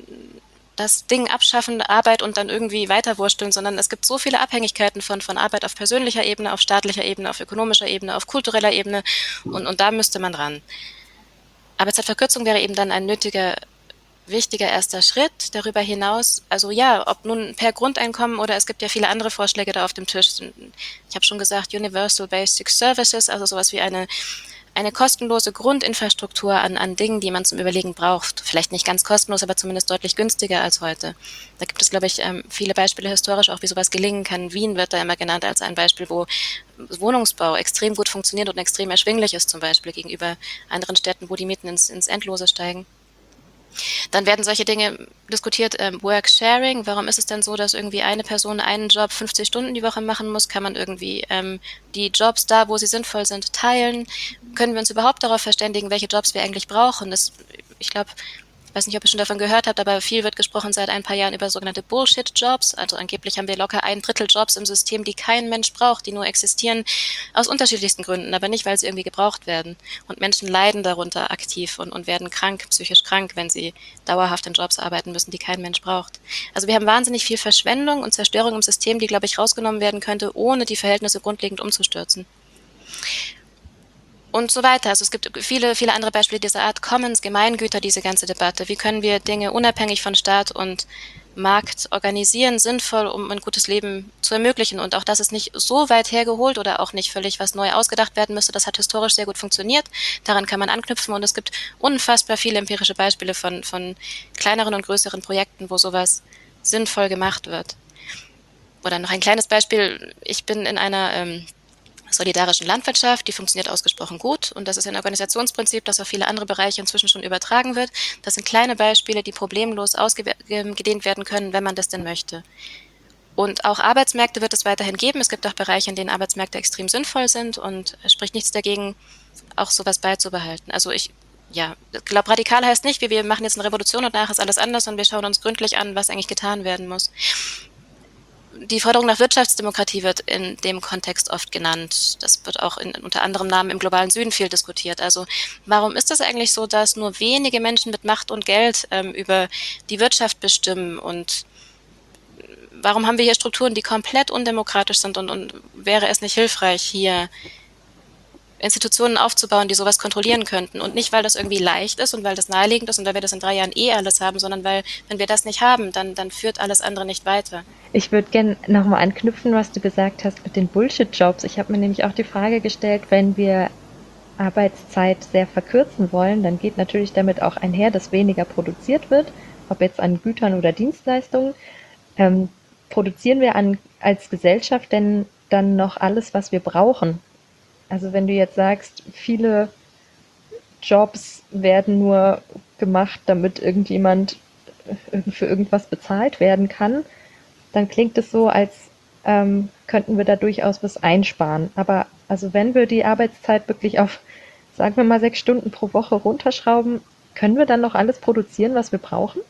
das Ding abschaffen, Arbeit und dann irgendwie weiterwursteln, sondern es gibt so viele Abhängigkeiten von Arbeit auf persönlicher Ebene, auf staatlicher Ebene, auf ökonomischer Ebene, auf kultureller Ebene und da müsste man ran. Arbeitszeitverkürzung wäre eben dann ein wichtiger erster Schritt. Darüber hinaus, also ja, ob nun per Grundeinkommen oder es gibt ja viele andere Vorschläge da auf dem Tisch. Ich habe schon gesagt, Universal Basic Services, also sowas wie eine kostenlose Grundinfrastruktur an Dingen, die man zum Überlegen braucht. Vielleicht nicht ganz kostenlos, aber zumindest deutlich günstiger als heute. Da gibt es, glaube ich, viele Beispiele historisch auch, wie sowas gelingen kann. Wien wird da immer genannt als ein Beispiel, wo Wohnungsbau extrem gut funktioniert und extrem erschwinglich ist, zum Beispiel gegenüber anderen Städten, wo die Mieten ins Endlose steigen. Dann werden solche Dinge diskutiert, Work-Sharing. Warum ist es denn so, dass irgendwie eine Person einen Job 50 Stunden die Woche machen muss? Kann man irgendwie die Jobs da, wo sie sinnvoll sind, teilen? Können wir uns überhaupt darauf verständigen, welche Jobs wir eigentlich brauchen? Ich glaube, ich weiß nicht, ob ihr schon davon gehört habt, aber viel wird gesprochen seit ein paar Jahren über sogenannte Bullshit-Jobs. Also angeblich haben wir locker 1/3 Jobs im System, die kein Mensch braucht, die nur existieren aus unterschiedlichsten Gründen, aber nicht, weil sie irgendwie gebraucht werden. Und Menschen leiden darunter aktiv und werden krank, psychisch krank, wenn sie dauerhaft in Jobs arbeiten müssen, die kein Mensch braucht. Also wir haben wahnsinnig viel Verschwendung und Zerstörung im System, die, glaube ich, rausgenommen werden könnte, ohne die Verhältnisse grundlegend umzustürzen. Und so weiter. Also es gibt viele, viele andere Beispiele dieser Art. Commons, Gemeingüter, diese ganze Debatte. Wie können wir Dinge unabhängig von Staat und Markt organisieren, sinnvoll, um ein gutes Leben zu ermöglichen. Und auch das ist nicht so weit hergeholt oder auch nicht völlig was neu ausgedacht werden müsste. Das hat historisch sehr gut funktioniert. Daran kann man anknüpfen. Und es gibt unfassbar viele empirische Beispiele von kleineren und größeren Projekten, wo sowas sinnvoll gemacht wird. Oder noch ein kleines Beispiel. Ich bin in einer solidarischen Landwirtschaft, die funktioniert ausgesprochen gut und das ist ein Organisationsprinzip, das auf viele andere Bereiche inzwischen schon übertragen wird. Das sind kleine Beispiele, die problemlos ausgedehnt werden können, wenn man das denn möchte. Und auch Arbeitsmärkte wird es weiterhin geben. Es gibt auch Bereiche, in denen Arbeitsmärkte extrem sinnvoll sind und es spricht nichts dagegen, auch sowas beizubehalten. Also ich glaube, radikal heißt nicht, wir machen jetzt eine Revolution und danach ist alles anders und wir schauen uns gründlich an, was eigentlich getan werden muss. Die Forderung nach Wirtschaftsdemokratie wird in dem Kontext oft genannt. Das wird auch unter anderem Namen im globalen Süden viel diskutiert. Also warum ist das eigentlich so, dass nur wenige Menschen mit Macht und Geld über die Wirtschaft bestimmen und warum haben wir hier Strukturen, die komplett undemokratisch sind und wäre es nicht hilfreich, hier Institutionen aufzubauen, die sowas kontrollieren könnten und nicht, weil das irgendwie leicht ist und weil das naheliegend ist und weil wir das in 3 Jahren alles haben, sondern weil, wenn wir das nicht haben, dann führt alles andere nicht weiter. Ich würde gerne nochmal anknüpfen, was du gesagt hast mit den Bullshit-Jobs. Ich habe mir nämlich auch die Frage gestellt, wenn wir Arbeitszeit sehr verkürzen wollen, dann geht natürlich damit auch einher, dass weniger produziert wird, ob jetzt an Gütern oder Dienstleistungen. Produzieren wir als Gesellschaft denn dann noch alles, was wir brauchen? Also wenn du jetzt sagst, viele Jobs werden nur gemacht, damit irgendjemand für irgendwas bezahlt werden kann, dann klingt es so, als könnten wir da durchaus was einsparen. Aber also wenn wir die Arbeitszeit wirklich auf, sagen wir mal, 6 Stunden pro Woche runterschrauben, können wir dann noch alles produzieren, was wir brauchen?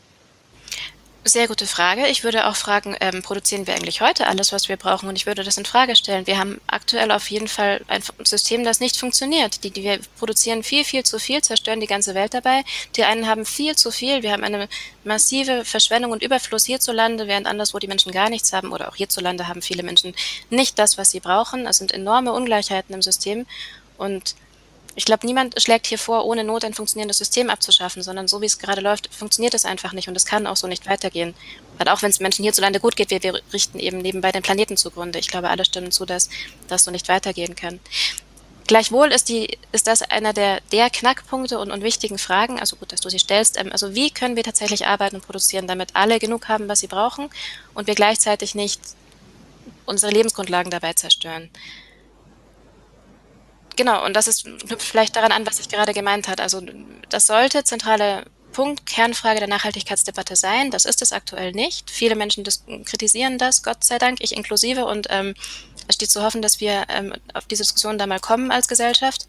Sehr gute Frage. Ich würde auch fragen, produzieren wir eigentlich heute alles, was wir brauchen? Und ich würde das in Frage stellen. Wir haben aktuell auf jeden Fall ein System, das nicht funktioniert. Wir produzieren viel, viel zu viel, zerstören die ganze Welt dabei. Die einen haben viel zu viel. Wir haben eine massive Verschwendung und Überfluss hierzulande, während anderswo die Menschen gar nichts haben. Oder auch hierzulande haben viele Menschen nicht das, was sie brauchen. Es sind enorme Ungleichheiten im System. Und ich glaube, niemand schlägt hier vor, ohne Not ein funktionierendes System abzuschaffen, sondern so wie es gerade läuft, funktioniert es einfach nicht und es kann auch so nicht weitergehen. Weil auch wenn es Menschen hierzulande gut geht, wir richten eben nebenbei den Planeten zugrunde. Ich glaube, alle stimmen zu, dass das so nicht weitergehen kann. Gleichwohl ist das einer der Knackpunkte und wichtigen Fragen, also gut, dass du sie stellst, also wie können wir tatsächlich arbeiten und produzieren, damit alle genug haben, was sie brauchen und wir gleichzeitig nicht unsere Lebensgrundlagen dabei zerstören. Genau, und knüpft vielleicht daran an, was ich gerade gemeint habe. Also das sollte zentrale Punkt, Kernfrage der Nachhaltigkeitsdebatte sein. Das ist es aktuell nicht. Viele Menschen kritisieren das, Gott sei Dank, ich inklusive. Und es steht zu hoffen, dass wir auf diese Diskussion da mal kommen als Gesellschaft.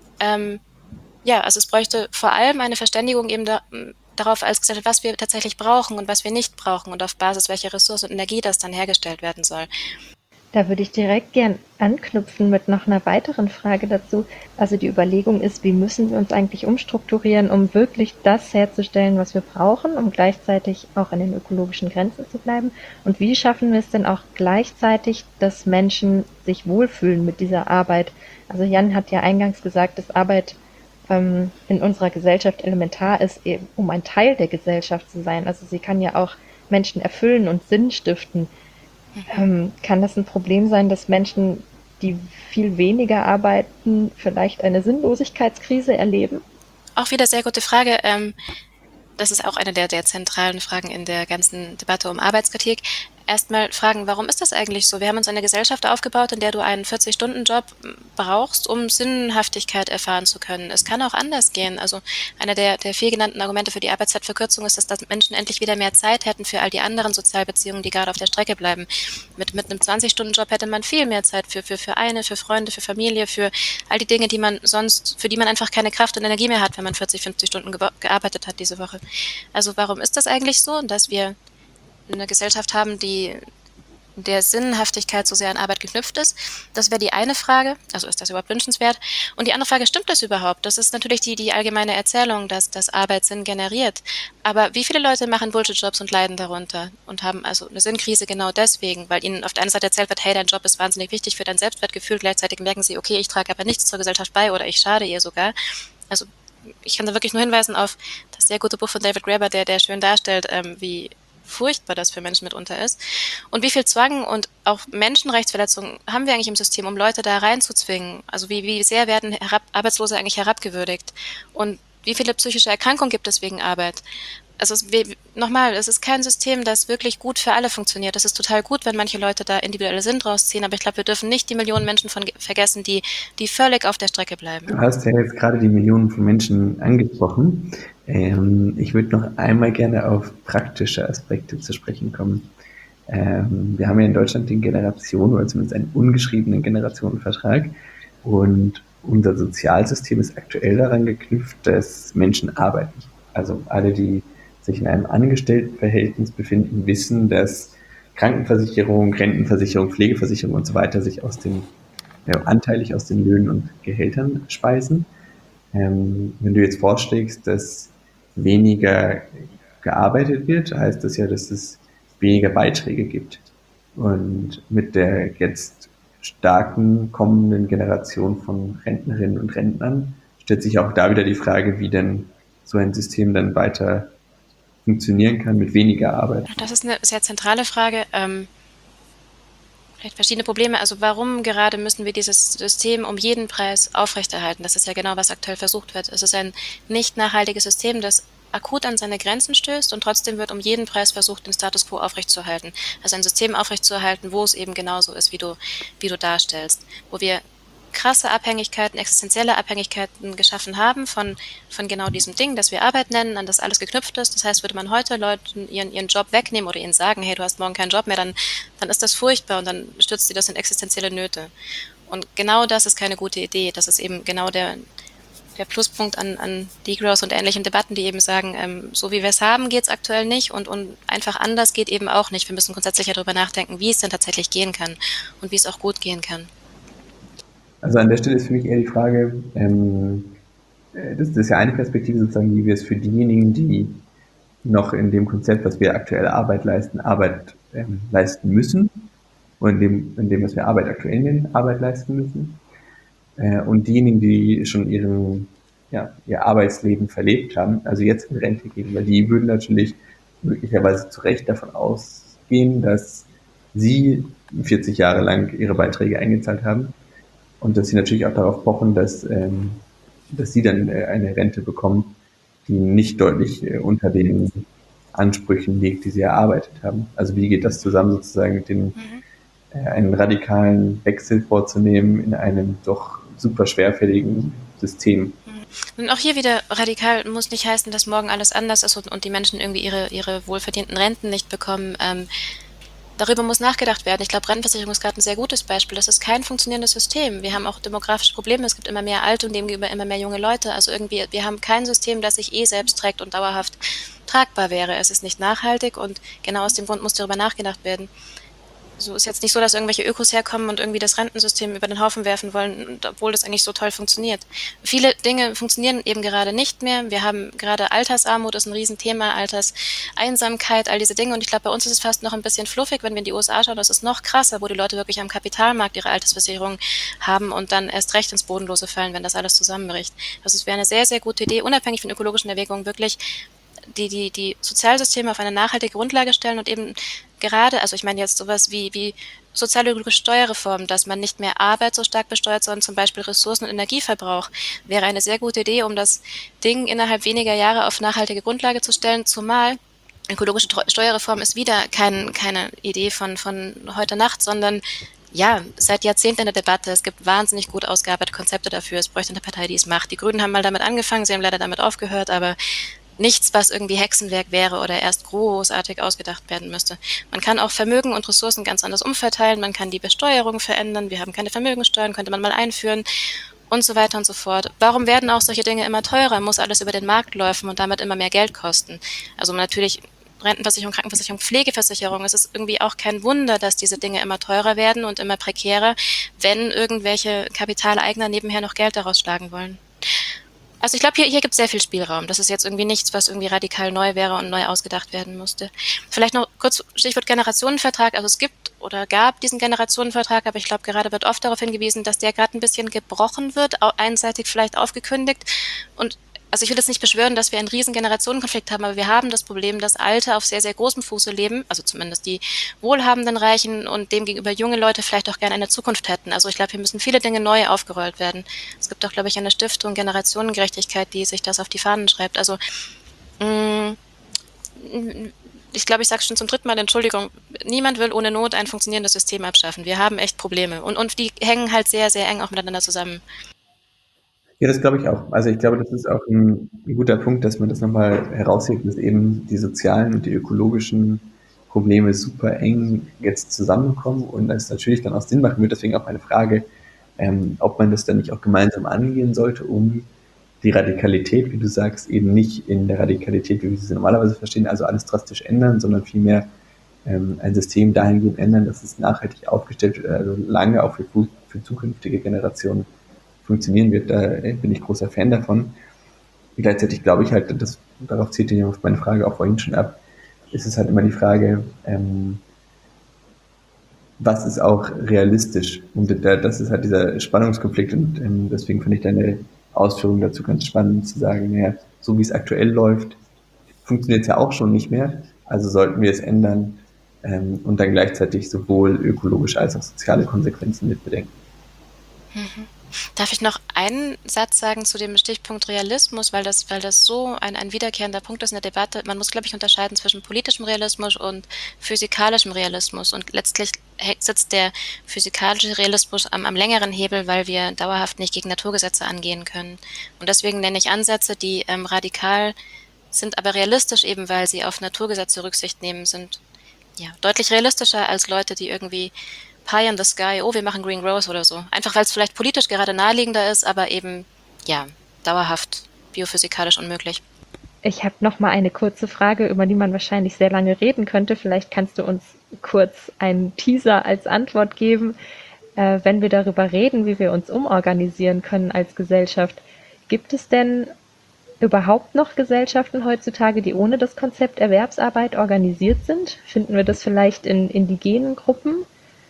Also es bräuchte vor allem eine Verständigung eben darauf als Gesellschaft, was wir tatsächlich brauchen und was wir nicht brauchen und auf Basis welcher Ressource und Energie das dann hergestellt werden soll. Da würde ich direkt gern anknüpfen mit noch einer weiteren Frage dazu. Also die Überlegung ist, wie müssen wir uns eigentlich umstrukturieren, um wirklich das herzustellen, was wir brauchen, um gleichzeitig auch in den ökologischen Grenzen zu bleiben? Und wie schaffen wir es denn auch gleichzeitig, dass Menschen sich wohlfühlen mit dieser Arbeit? Also Jan hat ja eingangs gesagt, dass Arbeit in unserer Gesellschaft elementar ist, eben, um ein Teil der Gesellschaft zu sein. Also sie kann ja auch Menschen erfüllen und Sinn stiften. Kann das ein Problem sein, dass Menschen, die viel weniger arbeiten, vielleicht eine Sinnlosigkeitskrise erleben? Auch wieder sehr gute Frage. Das ist auch eine der zentralen Fragen in der ganzen Debatte um Arbeitskritik. Erstmal fragen, warum ist das eigentlich so? Wir haben uns eine Gesellschaft aufgebaut, in der du einen 40-Stunden-Job brauchst, um Sinnhaftigkeit erfahren zu können. Es kann auch anders gehen. Also einer der viel genannten Argumente für die Arbeitszeitverkürzung ist, dass Menschen endlich wieder mehr Zeit hätten für all die anderen Sozialbeziehungen, die gerade auf der Strecke bleiben. Mit einem 20-Stunden-Job hätte man viel mehr Zeit für Vereine, für Freunde, für Familie, für all die Dinge, für die man einfach keine Kraft und Energie mehr hat, wenn man 40, 50 Stunden gearbeitet hat diese Woche. Also warum ist das eigentlich so, dass wir eine Gesellschaft haben, der Sinnhaftigkeit so sehr an Arbeit geknüpft ist? Das wäre die eine Frage. Also ist das überhaupt wünschenswert? Und die andere Frage, stimmt das überhaupt? Das ist natürlich die allgemeine Erzählung, dass Arbeit Sinn generiert. Aber wie viele Leute machen Bullshit-Jobs und leiden darunter und haben also eine Sinnkrise genau deswegen, weil ihnen auf der einen Seite erzählt wird, hey, dein Job ist wahnsinnig wichtig für dein Selbstwertgefühl, gleichzeitig merken sie, okay, ich trage aber nichts zur Gesellschaft bei oder ich schade ihr sogar. Also ich kann da wirklich nur hinweisen auf das sehr gute Buch von David Graeber, der schön darstellt, wie furchtbar das für Menschen mitunter ist. Und wie viel Zwang und auch Menschenrechtsverletzungen haben wir eigentlich im System, um Leute da reinzuzwingen? Also wie sehr werden Arbeitslose eigentlich herabgewürdigt? Und wie viele psychische Erkrankungen gibt es wegen Arbeit? Also es ist kein System, das wirklich gut für alle funktioniert. Es ist total gut, wenn manche Leute da individuelle Sinn draus ziehen, aber ich glaube, wir dürfen nicht die Millionen Menschen vergessen, die völlig auf der Strecke bleiben. Du hast ja jetzt gerade die Millionen von Menschen angesprochen. Ich würde noch einmal gerne auf praktische Aspekte zu sprechen kommen. Wir haben ja in Deutschland den Generationen- oder zumindest einen ungeschriebenen Generationenvertrag. Und unser Sozialsystem ist aktuell daran geknüpft, dass Menschen arbeiten. Also alle, die sich in einem Angestelltenverhältnis befinden, wissen, dass Krankenversicherung, Rentenversicherung, Pflegeversicherung und so weiter sich anteilig aus den Löhnen und Gehältern speisen. Wenn du jetzt vorschlägst, dass weniger gearbeitet wird, heißt das ja, dass es weniger Beiträge gibt. Und mit der jetzt starken kommenden Generation von Rentnerinnen und Rentnern stellt sich auch da wieder die Frage, wie denn so ein System dann weiter funktionieren kann mit weniger Arbeit. Das ist eine sehr zentrale Frage. Vielleicht verschiedene Probleme. Also warum gerade müssen wir dieses System um jeden Preis aufrechterhalten? Das ist ja genau, was aktuell versucht wird. Es ist ein nicht nachhaltiges System, das akut an seine Grenzen stößt und trotzdem wird um jeden Preis versucht, den Status quo aufrechtzuerhalten. Also ein System aufrechtzuerhalten, wo es eben genauso ist, wie du darstellst. Wo wir krasse Abhängigkeiten, existenzielle Abhängigkeiten geschaffen haben von genau diesem Ding, das wir Arbeit nennen, an das alles geknüpft ist. Das heißt, würde man heute Leuten ihren Job wegnehmen oder ihnen sagen, hey, du hast morgen keinen Job mehr, dann ist das furchtbar und dann stürzt sie das in existenzielle Nöte. Und genau das ist keine gute Idee. Das ist eben genau der Pluspunkt an Degrowth und ähnlichen Debatten, die eben sagen, so wie wir es haben, geht es aktuell nicht und einfach anders geht eben auch nicht. Wir müssen grundsätzlich darüber nachdenken, wie es denn tatsächlich gehen kann und wie es auch gut gehen kann. Also an der Stelle ist für mich eher die Frage, das ist ja eine Perspektive sozusagen, wie wir es für diejenigen, die noch in dem Konzept, was wir aktuell Arbeit leisten, Arbeit leisten müssen und in dem, was wir Arbeit aktuell nennen, Arbeit leisten müssen. Und diejenigen, die schon ihr Arbeitsleben verlebt haben, also jetzt in Rente gehen, weil die würden natürlich möglicherweise zu Recht davon ausgehen, dass sie 40 Jahre lang ihre Beiträge eingezahlt haben und dass sie natürlich auch darauf pochen, dass sie dann eine Rente bekommen, die nicht deutlich unter den Ansprüchen liegt, die sie erarbeitet haben. Also wie geht das zusammen sozusagen mit einen radikalen Wechsel vorzunehmen in einem doch super schwerfälligen System? Und auch hier wieder radikal muss nicht heißen, dass morgen alles anders ist und die Menschen irgendwie ihre wohlverdienten Renten nicht bekommen. Darüber muss nachgedacht werden. Ich glaube, Rentenversicherung ist gerade ein sehr gutes Beispiel. Das ist kein funktionierendes System. Wir haben auch demografische Probleme. Es gibt immer mehr Alte und demgegenüber immer mehr junge Leute. Also irgendwie, wir haben kein System, das sich selbst trägt und dauerhaft tragbar wäre. Es ist nicht nachhaltig und genau aus dem Grund muss darüber nachgedacht werden. So ist jetzt nicht so, dass irgendwelche Ökos herkommen und irgendwie das Rentensystem über den Haufen werfen wollen, obwohl das eigentlich so toll funktioniert. Viele Dinge funktionieren eben gerade nicht mehr. Wir haben gerade Altersarmut, ist ein Riesenthema, Alterseinsamkeit, all diese Dinge. Und ich glaube, bei uns ist es fast noch ein bisschen fluffig, wenn wir in die USA schauen. Das ist noch krasser, wo die Leute wirklich am Kapitalmarkt ihre Altersversicherung haben und dann erst recht ins Bodenlose fallen, wenn das alles zusammenbricht. Das wäre eine sehr, sehr gute Idee, unabhängig von ökologischen Erwägungen, wirklich die Sozialsysteme auf eine nachhaltige Grundlage stellen und eben gerade, also ich meine jetzt sowas wie sozialökologische Steuerreform, dass man nicht mehr Arbeit so stark besteuert, sondern zum Beispiel Ressourcen- und Energieverbrauch, wäre eine sehr gute Idee, um das Ding innerhalb weniger Jahre auf nachhaltige Grundlage zu stellen, zumal ökologische Steuerreform ist wieder keine Idee von heute Nacht, sondern ja, seit Jahrzehnten in der Debatte. Es gibt wahnsinnig gut ausgearbeitete Konzepte dafür. Es bräuchte eine Partei, die es macht. Die Grünen haben mal damit angefangen, sie haben leider damit aufgehört, aber nichts, was irgendwie Hexenwerk wäre oder erst großartig ausgedacht werden müsste. Man kann auch Vermögen und Ressourcen ganz anders umverteilen, man kann die Besteuerung verändern, wir haben keine Vermögenssteuern, könnte man mal einführen und so weiter und so fort. Warum werden auch solche Dinge immer teurer? Muss alles über den Markt laufen und damit immer mehr Geld kosten? Also natürlich Rentenversicherung, Krankenversicherung, Pflegeversicherung. Es ist irgendwie auch kein Wunder, dass diese Dinge immer teurer werden und immer prekärer, wenn irgendwelche Kapitaleigner nebenher noch Geld daraus schlagen wollen. Also ich glaube, hier gibt es sehr viel Spielraum. Das ist jetzt irgendwie nichts, was irgendwie radikal neu wäre und neu ausgedacht werden musste. Vielleicht noch kurz Stichwort Generationenvertrag. Also es gibt oder gab diesen Generationenvertrag, aber ich glaube, gerade wird oft darauf hingewiesen, dass der gerade ein bisschen gebrochen wird, einseitig vielleicht aufgekündigt. Und also ich will jetzt nicht beschwören, dass wir einen riesen Generationenkonflikt haben, aber wir haben das Problem, dass Alte auf sehr, sehr großem Fuße leben, also zumindest die wohlhabenden Reichen und demgegenüber junge Leute vielleicht auch gerne eine Zukunft hätten. Also ich glaube, hier müssen viele Dinge neu aufgerollt werden. Es gibt auch, glaube ich, eine Stiftung Generationengerechtigkeit, die sich das auf die Fahnen schreibt. Also ich glaube, ich sage schon zum dritten Mal, Entschuldigung, niemand will ohne Not ein funktionierendes System abschaffen. Wir haben echt Probleme und die hängen halt sehr, sehr eng auch miteinander zusammen. Ja, das glaube ich auch. Also ich glaube, das ist auch ein guter Punkt, dass man das nochmal heraushebt, dass eben die sozialen und die ökologischen Probleme super eng jetzt zusammenkommen und es natürlich dann auch Sinn machen wird. Deswegen auch meine Frage, ob man das dann nicht auch gemeinsam angehen sollte, um die Radikalität, wie du sagst, eben nicht in der Radikalität, wie wir sie normalerweise verstehen, also alles drastisch ändern, sondern vielmehr ein System dahingehend ändern, dass es nachhaltig aufgestellt wird, also lange auch für zukünftige Generationen funktionieren wird. Da bin ich großer Fan davon. Gleichzeitig glaube ich halt, darauf zielte ja meine Frage auch vorhin schon ab, ist es halt immer die Frage, was ist auch realistisch? Und das ist halt dieser Spannungskonflikt und deswegen fand ich deine Ausführungen dazu ganz spannend zu sagen, naja, so wie es aktuell läuft, funktioniert es ja auch schon nicht mehr, also sollten wir es ändern und dann gleichzeitig sowohl ökologische als auch soziale Konsequenzen mit bedenken. Mhm. Darf ich noch einen Satz sagen zu dem Stichpunkt Realismus, weil das so ein wiederkehrender Punkt ist in der Debatte. Man muss, glaube ich, unterscheiden zwischen politischem Realismus und physikalischem Realismus. Und letztlich sitzt der physikalische Realismus am längeren Hebel, weil wir dauerhaft nicht gegen Naturgesetze angehen können. Und deswegen nenne ich Ansätze, die radikal sind, aber realistisch, eben weil sie auf Naturgesetze Rücksicht nehmen, sind ja deutlich realistischer als Leute, die irgendwie Pie in the Sky, oh, wir machen Green Growth oder so. Einfach weil es vielleicht politisch gerade naheliegender ist, aber eben, ja, dauerhaft biophysikalisch unmöglich. Ich habe noch mal eine kurze Frage, über die man wahrscheinlich sehr lange reden könnte. Vielleicht kannst du uns kurz einen Teaser als Antwort geben, wenn wir darüber reden, wie wir uns umorganisieren können als Gesellschaft. Gibt es denn überhaupt noch Gesellschaften heutzutage, die ohne das Konzept Erwerbsarbeit organisiert sind? Finden wir das vielleicht in indigenen Gruppen?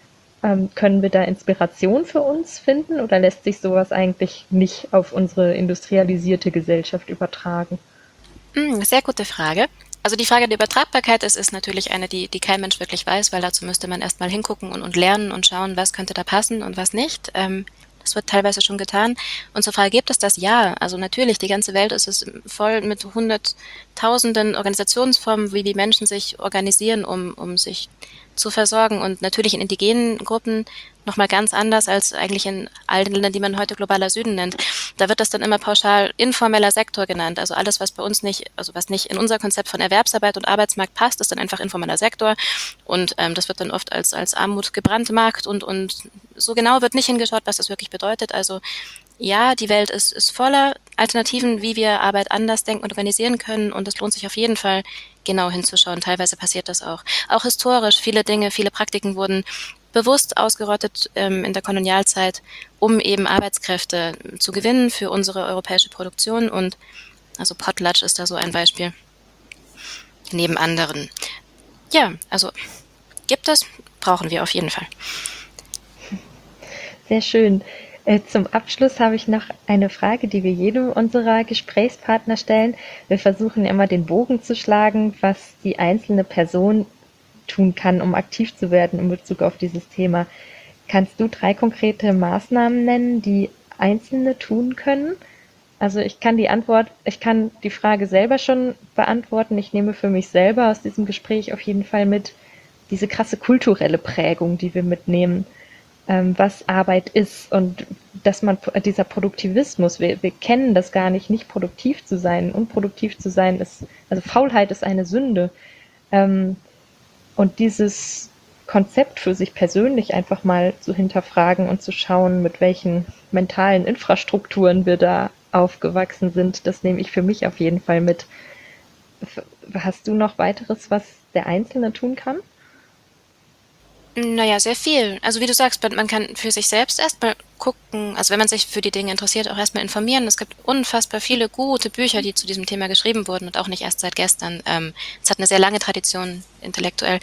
Können wir da Inspiration für uns finden oder lässt sich sowas eigentlich nicht auf unsere industrialisierte Gesellschaft übertragen? Sehr gute Frage. Also die Frage der Übertragbarkeit ist natürlich eine, die kein Mensch wirklich weiß, weil dazu müsste man erstmal hingucken und lernen und schauen, was könnte da passen und was nicht. Das wird teilweise schon getan. Und zur Frage, gibt es das? Ja. Also natürlich, die ganze Welt ist es voll mit hunderttausenden Organisationsformen, wie die Menschen sich organisieren, um sich zu versorgen. Und natürlich in indigenen Gruppen nochmal ganz anders als eigentlich in all den Ländern, die man heute globaler Süden nennt. Da wird das dann immer pauschal informeller Sektor genannt. Also alles, was bei uns nicht, also was nicht in unser Konzept von Erwerbsarbeit und Arbeitsmarkt passt, ist dann einfach informeller Sektor. Und das wird dann oft als Armut gebrandmarkt und so genau wird nicht hingeschaut, was das wirklich bedeutet. Also ja, die Welt ist voller Alternativen, wie wir Arbeit anders denken und organisieren können. Und es lohnt sich auf jeden Fall, genau hinzuschauen. Teilweise passiert das auch. Auch historisch, viele Dinge, viele Praktiken wurden bewusst ausgerottet in der Kolonialzeit, um eben Arbeitskräfte zu gewinnen für unsere europäische Produktion. Und also Potlatch ist da so ein Beispiel, neben anderen. Ja, also gibt es, brauchen wir auf jeden Fall. Sehr schön. Zum Abschluss habe ich noch eine Frage, die wir jedem unserer Gesprächspartner stellen. Wir versuchen immer den Bogen zu schlagen, was die einzelne Person tun kann, um aktiv zu werden in Bezug auf dieses Thema. Kannst du 3 konkrete Maßnahmen nennen, die Einzelne tun können? Also ich kann die Frage selber schon beantworten. Ich nehme für mich selber aus diesem Gespräch auf jeden Fall mit diese krasse kulturelle Prägung, die wir mitnehmen, was Arbeit ist und dass dieser Produktivismus, wir kennen das gar nicht produktiv zu sein. Unproduktiv zu sein ist, also Faulheit ist eine Sünde. Und dieses Konzept für sich persönlich einfach mal zu hinterfragen und zu schauen, mit welchen mentalen Infrastrukturen wir da aufgewachsen sind, das nehme ich für mich auf jeden Fall mit. Hast du noch weiteres, was der Einzelne tun kann? Naja, sehr viel. Also wie du sagst, man kann für sich selbst erstmal gucken, also wenn man sich für die Dinge interessiert, auch erstmal informieren. Es gibt unfassbar viele gute Bücher, die zu diesem Thema geschrieben wurden und auch nicht erst seit gestern. Es hat eine sehr lange Tradition intellektuell.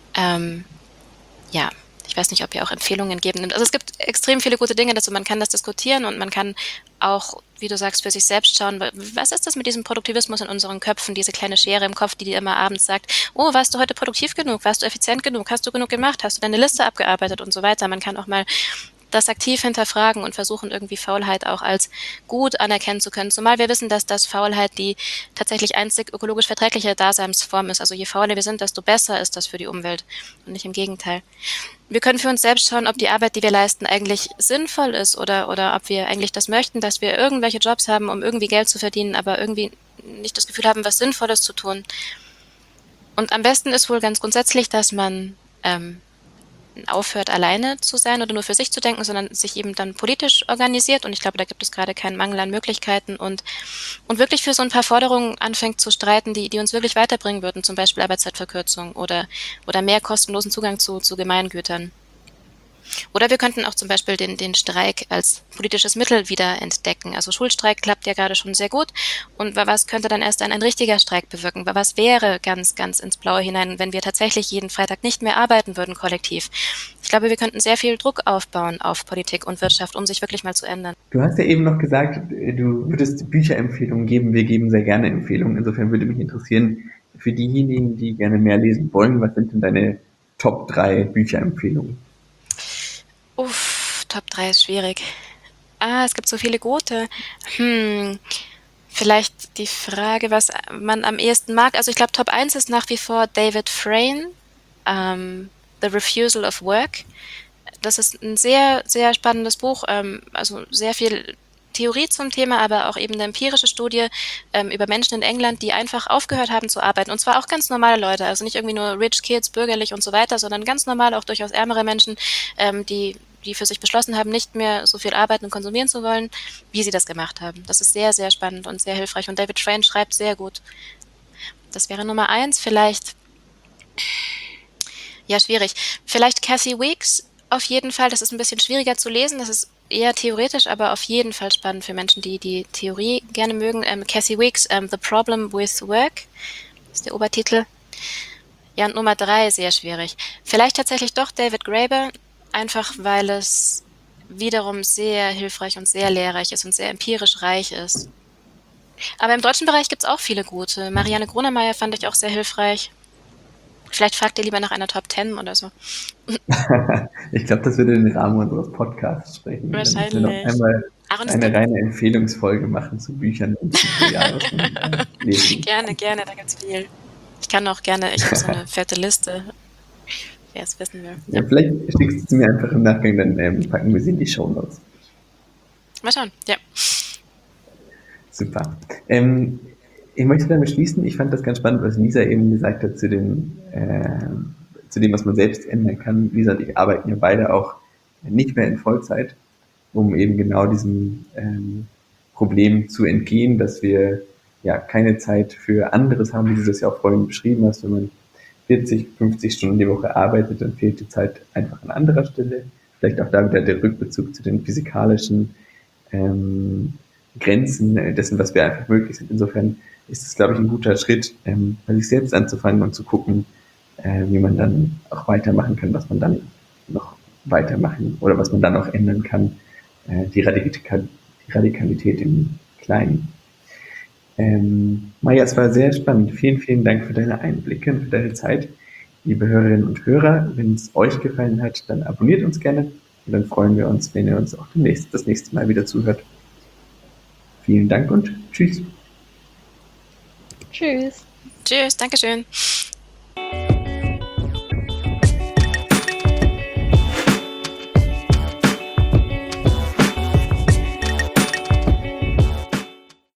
Ja, ich weiß nicht, ob ihr auch Empfehlungen geben. Also es gibt extrem viele gute Dinge dazu. Man kann das diskutieren und man kann auch, wie du sagst, für sich selbst schauen, was ist das mit diesem Produktivismus in unseren Köpfen, diese kleine Schere im Kopf, die dir immer abends sagt, oh, warst du heute produktiv genug, warst du effizient genug, hast du genug gemacht, hast du deine Liste abgearbeitet und so weiter. Man kann auch mal das aktiv hinterfragen und versuchen, irgendwie Faulheit auch als gut anerkennen zu können. Zumal wir wissen, dass das Faulheit die tatsächlich einzig ökologisch verträgliche Daseinsform ist. Also je fauler wir sind, desto besser ist das für die Umwelt und nicht im Gegenteil. Wir können für uns selbst schauen, ob die Arbeit, die wir leisten, eigentlich sinnvoll ist oder ob wir eigentlich das möchten, dass wir irgendwelche Jobs haben, um irgendwie Geld zu verdienen, aber irgendwie nicht das Gefühl haben, was Sinnvolles zu tun. Und am besten ist wohl ganz grundsätzlich, dass man aufhört, alleine zu sein oder nur für sich zu denken, sondern sich eben dann politisch organisiert. Und ich glaube, da gibt es gerade keinen Mangel an Möglichkeiten und wirklich für so ein paar Forderungen anfängt zu streiten, die uns wirklich weiterbringen würden, zum Beispiel Arbeitszeitverkürzung oder mehr kostenlosen Zugang zu Gemeingütern. Oder wir könnten auch zum Beispiel den Streik als politisches Mittel wieder entdecken. Also Schulstreik klappt ja gerade schon sehr gut. Und was könnte dann erst ein richtiger Streik bewirken? Was wäre ganz, ganz ins Blaue hinein, wenn wir tatsächlich jeden Freitag nicht mehr arbeiten würden, kollektiv? Ich glaube, wir könnten sehr viel Druck aufbauen auf Politik und Wirtschaft, um sich wirklich mal zu ändern. Du hast ja eben noch gesagt, du würdest Bücherempfehlungen geben. Wir geben sehr gerne Empfehlungen. Insofern würde mich interessieren, für diejenigen, die gerne mehr lesen wollen, was sind denn deine Top 3 Bücherempfehlungen? Top 3 ist schwierig. Es gibt so viele gute. Vielleicht die Frage, was man am ehesten mag. Also ich glaube, Top 1 ist nach wie vor David Frayne, The Refusal of Work. Das ist ein sehr, sehr spannendes Buch, also sehr viel Theorie zum Thema, aber auch eben eine empirische Studie über Menschen in England, die einfach aufgehört haben zu arbeiten. Und zwar auch ganz normale Leute, also nicht irgendwie nur Rich Kids, bürgerlich und so weiter, sondern ganz normal auch durchaus ärmere Menschen, die für sich beschlossen haben, nicht mehr so viel arbeiten und konsumieren zu wollen, wie sie das gemacht haben. Das ist sehr, sehr spannend und sehr hilfreich. Und David Frayne schreibt sehr gut. Das wäre Nummer 1. Vielleicht, ja, schwierig. Vielleicht Kathy Weeks auf jeden Fall. Das ist ein bisschen schwieriger zu lesen. Das ist eher theoretisch, aber auf jeden Fall spannend für Menschen, die die Theorie gerne mögen. Kathy Weeks, The Problem with Work ist der Obertitel. Ja, und Nummer 3, sehr schwierig. Vielleicht tatsächlich doch David Graeber, einfach weil es wiederum sehr hilfreich und sehr lehrreich ist und sehr empirisch reich ist. Aber im deutschen Bereich gibt es auch viele gute. Marianne Grunemeyer fand ich auch sehr hilfreich. Vielleicht fragt ihr lieber nach einer Top 10 oder so. Ich glaube, das würde den Rahmen unseres Podcasts sprechen. Dann müssen wir noch Wahrscheinlich. einmal Aaron, es eine gibt reine Empfehlungsfolge machen zu Büchern und ja, was man lesen gerne, kann. gerne, da gibt's viel. Ich kann auch gerne, ich habe so eine fette Liste, wer es wissen will. Ja, Ja, vielleicht schickst du sie mir einfach im Nachgang, dann packen wir sie in die Shownotes. mal schauen. Ja. Super. Ich möchte damit schließen. Ich fand das ganz spannend, was Lisa eben gesagt hat zu dem, was man selbst ändern kann. Lisa und ich arbeiten ja beide auch nicht mehr in Vollzeit, um eben genau diesem Problem zu entgehen, dass wir ja keine Zeit für anderes haben, wie du das ja auch vorhin beschrieben hast. Wenn man 40, 50 Stunden die Woche arbeitet, dann fehlt die Zeit einfach an anderer Stelle. Vielleicht auch da wieder der Rückbezug zu den physikalischen Grenzen dessen, was wir einfach möglich sind. Insofern ist es, glaube ich, ein guter Schritt, bei sich selbst anzufangen und zu gucken, wie man dann auch weitermachen kann, was man dann noch weitermachen oder was man dann auch ändern kann. Die Radikalität im Kleinen. Maja, es war sehr spannend. Vielen, vielen Dank für deine Einblicke und für deine Zeit. Liebe Hörerinnen und Hörer, wenn es euch gefallen hat, dann abonniert uns gerne und dann freuen wir uns, wenn ihr uns auch das nächste Mal wieder zuhört. Vielen Dank und tschüss. Tschüss. Tschüss, Dankeschön.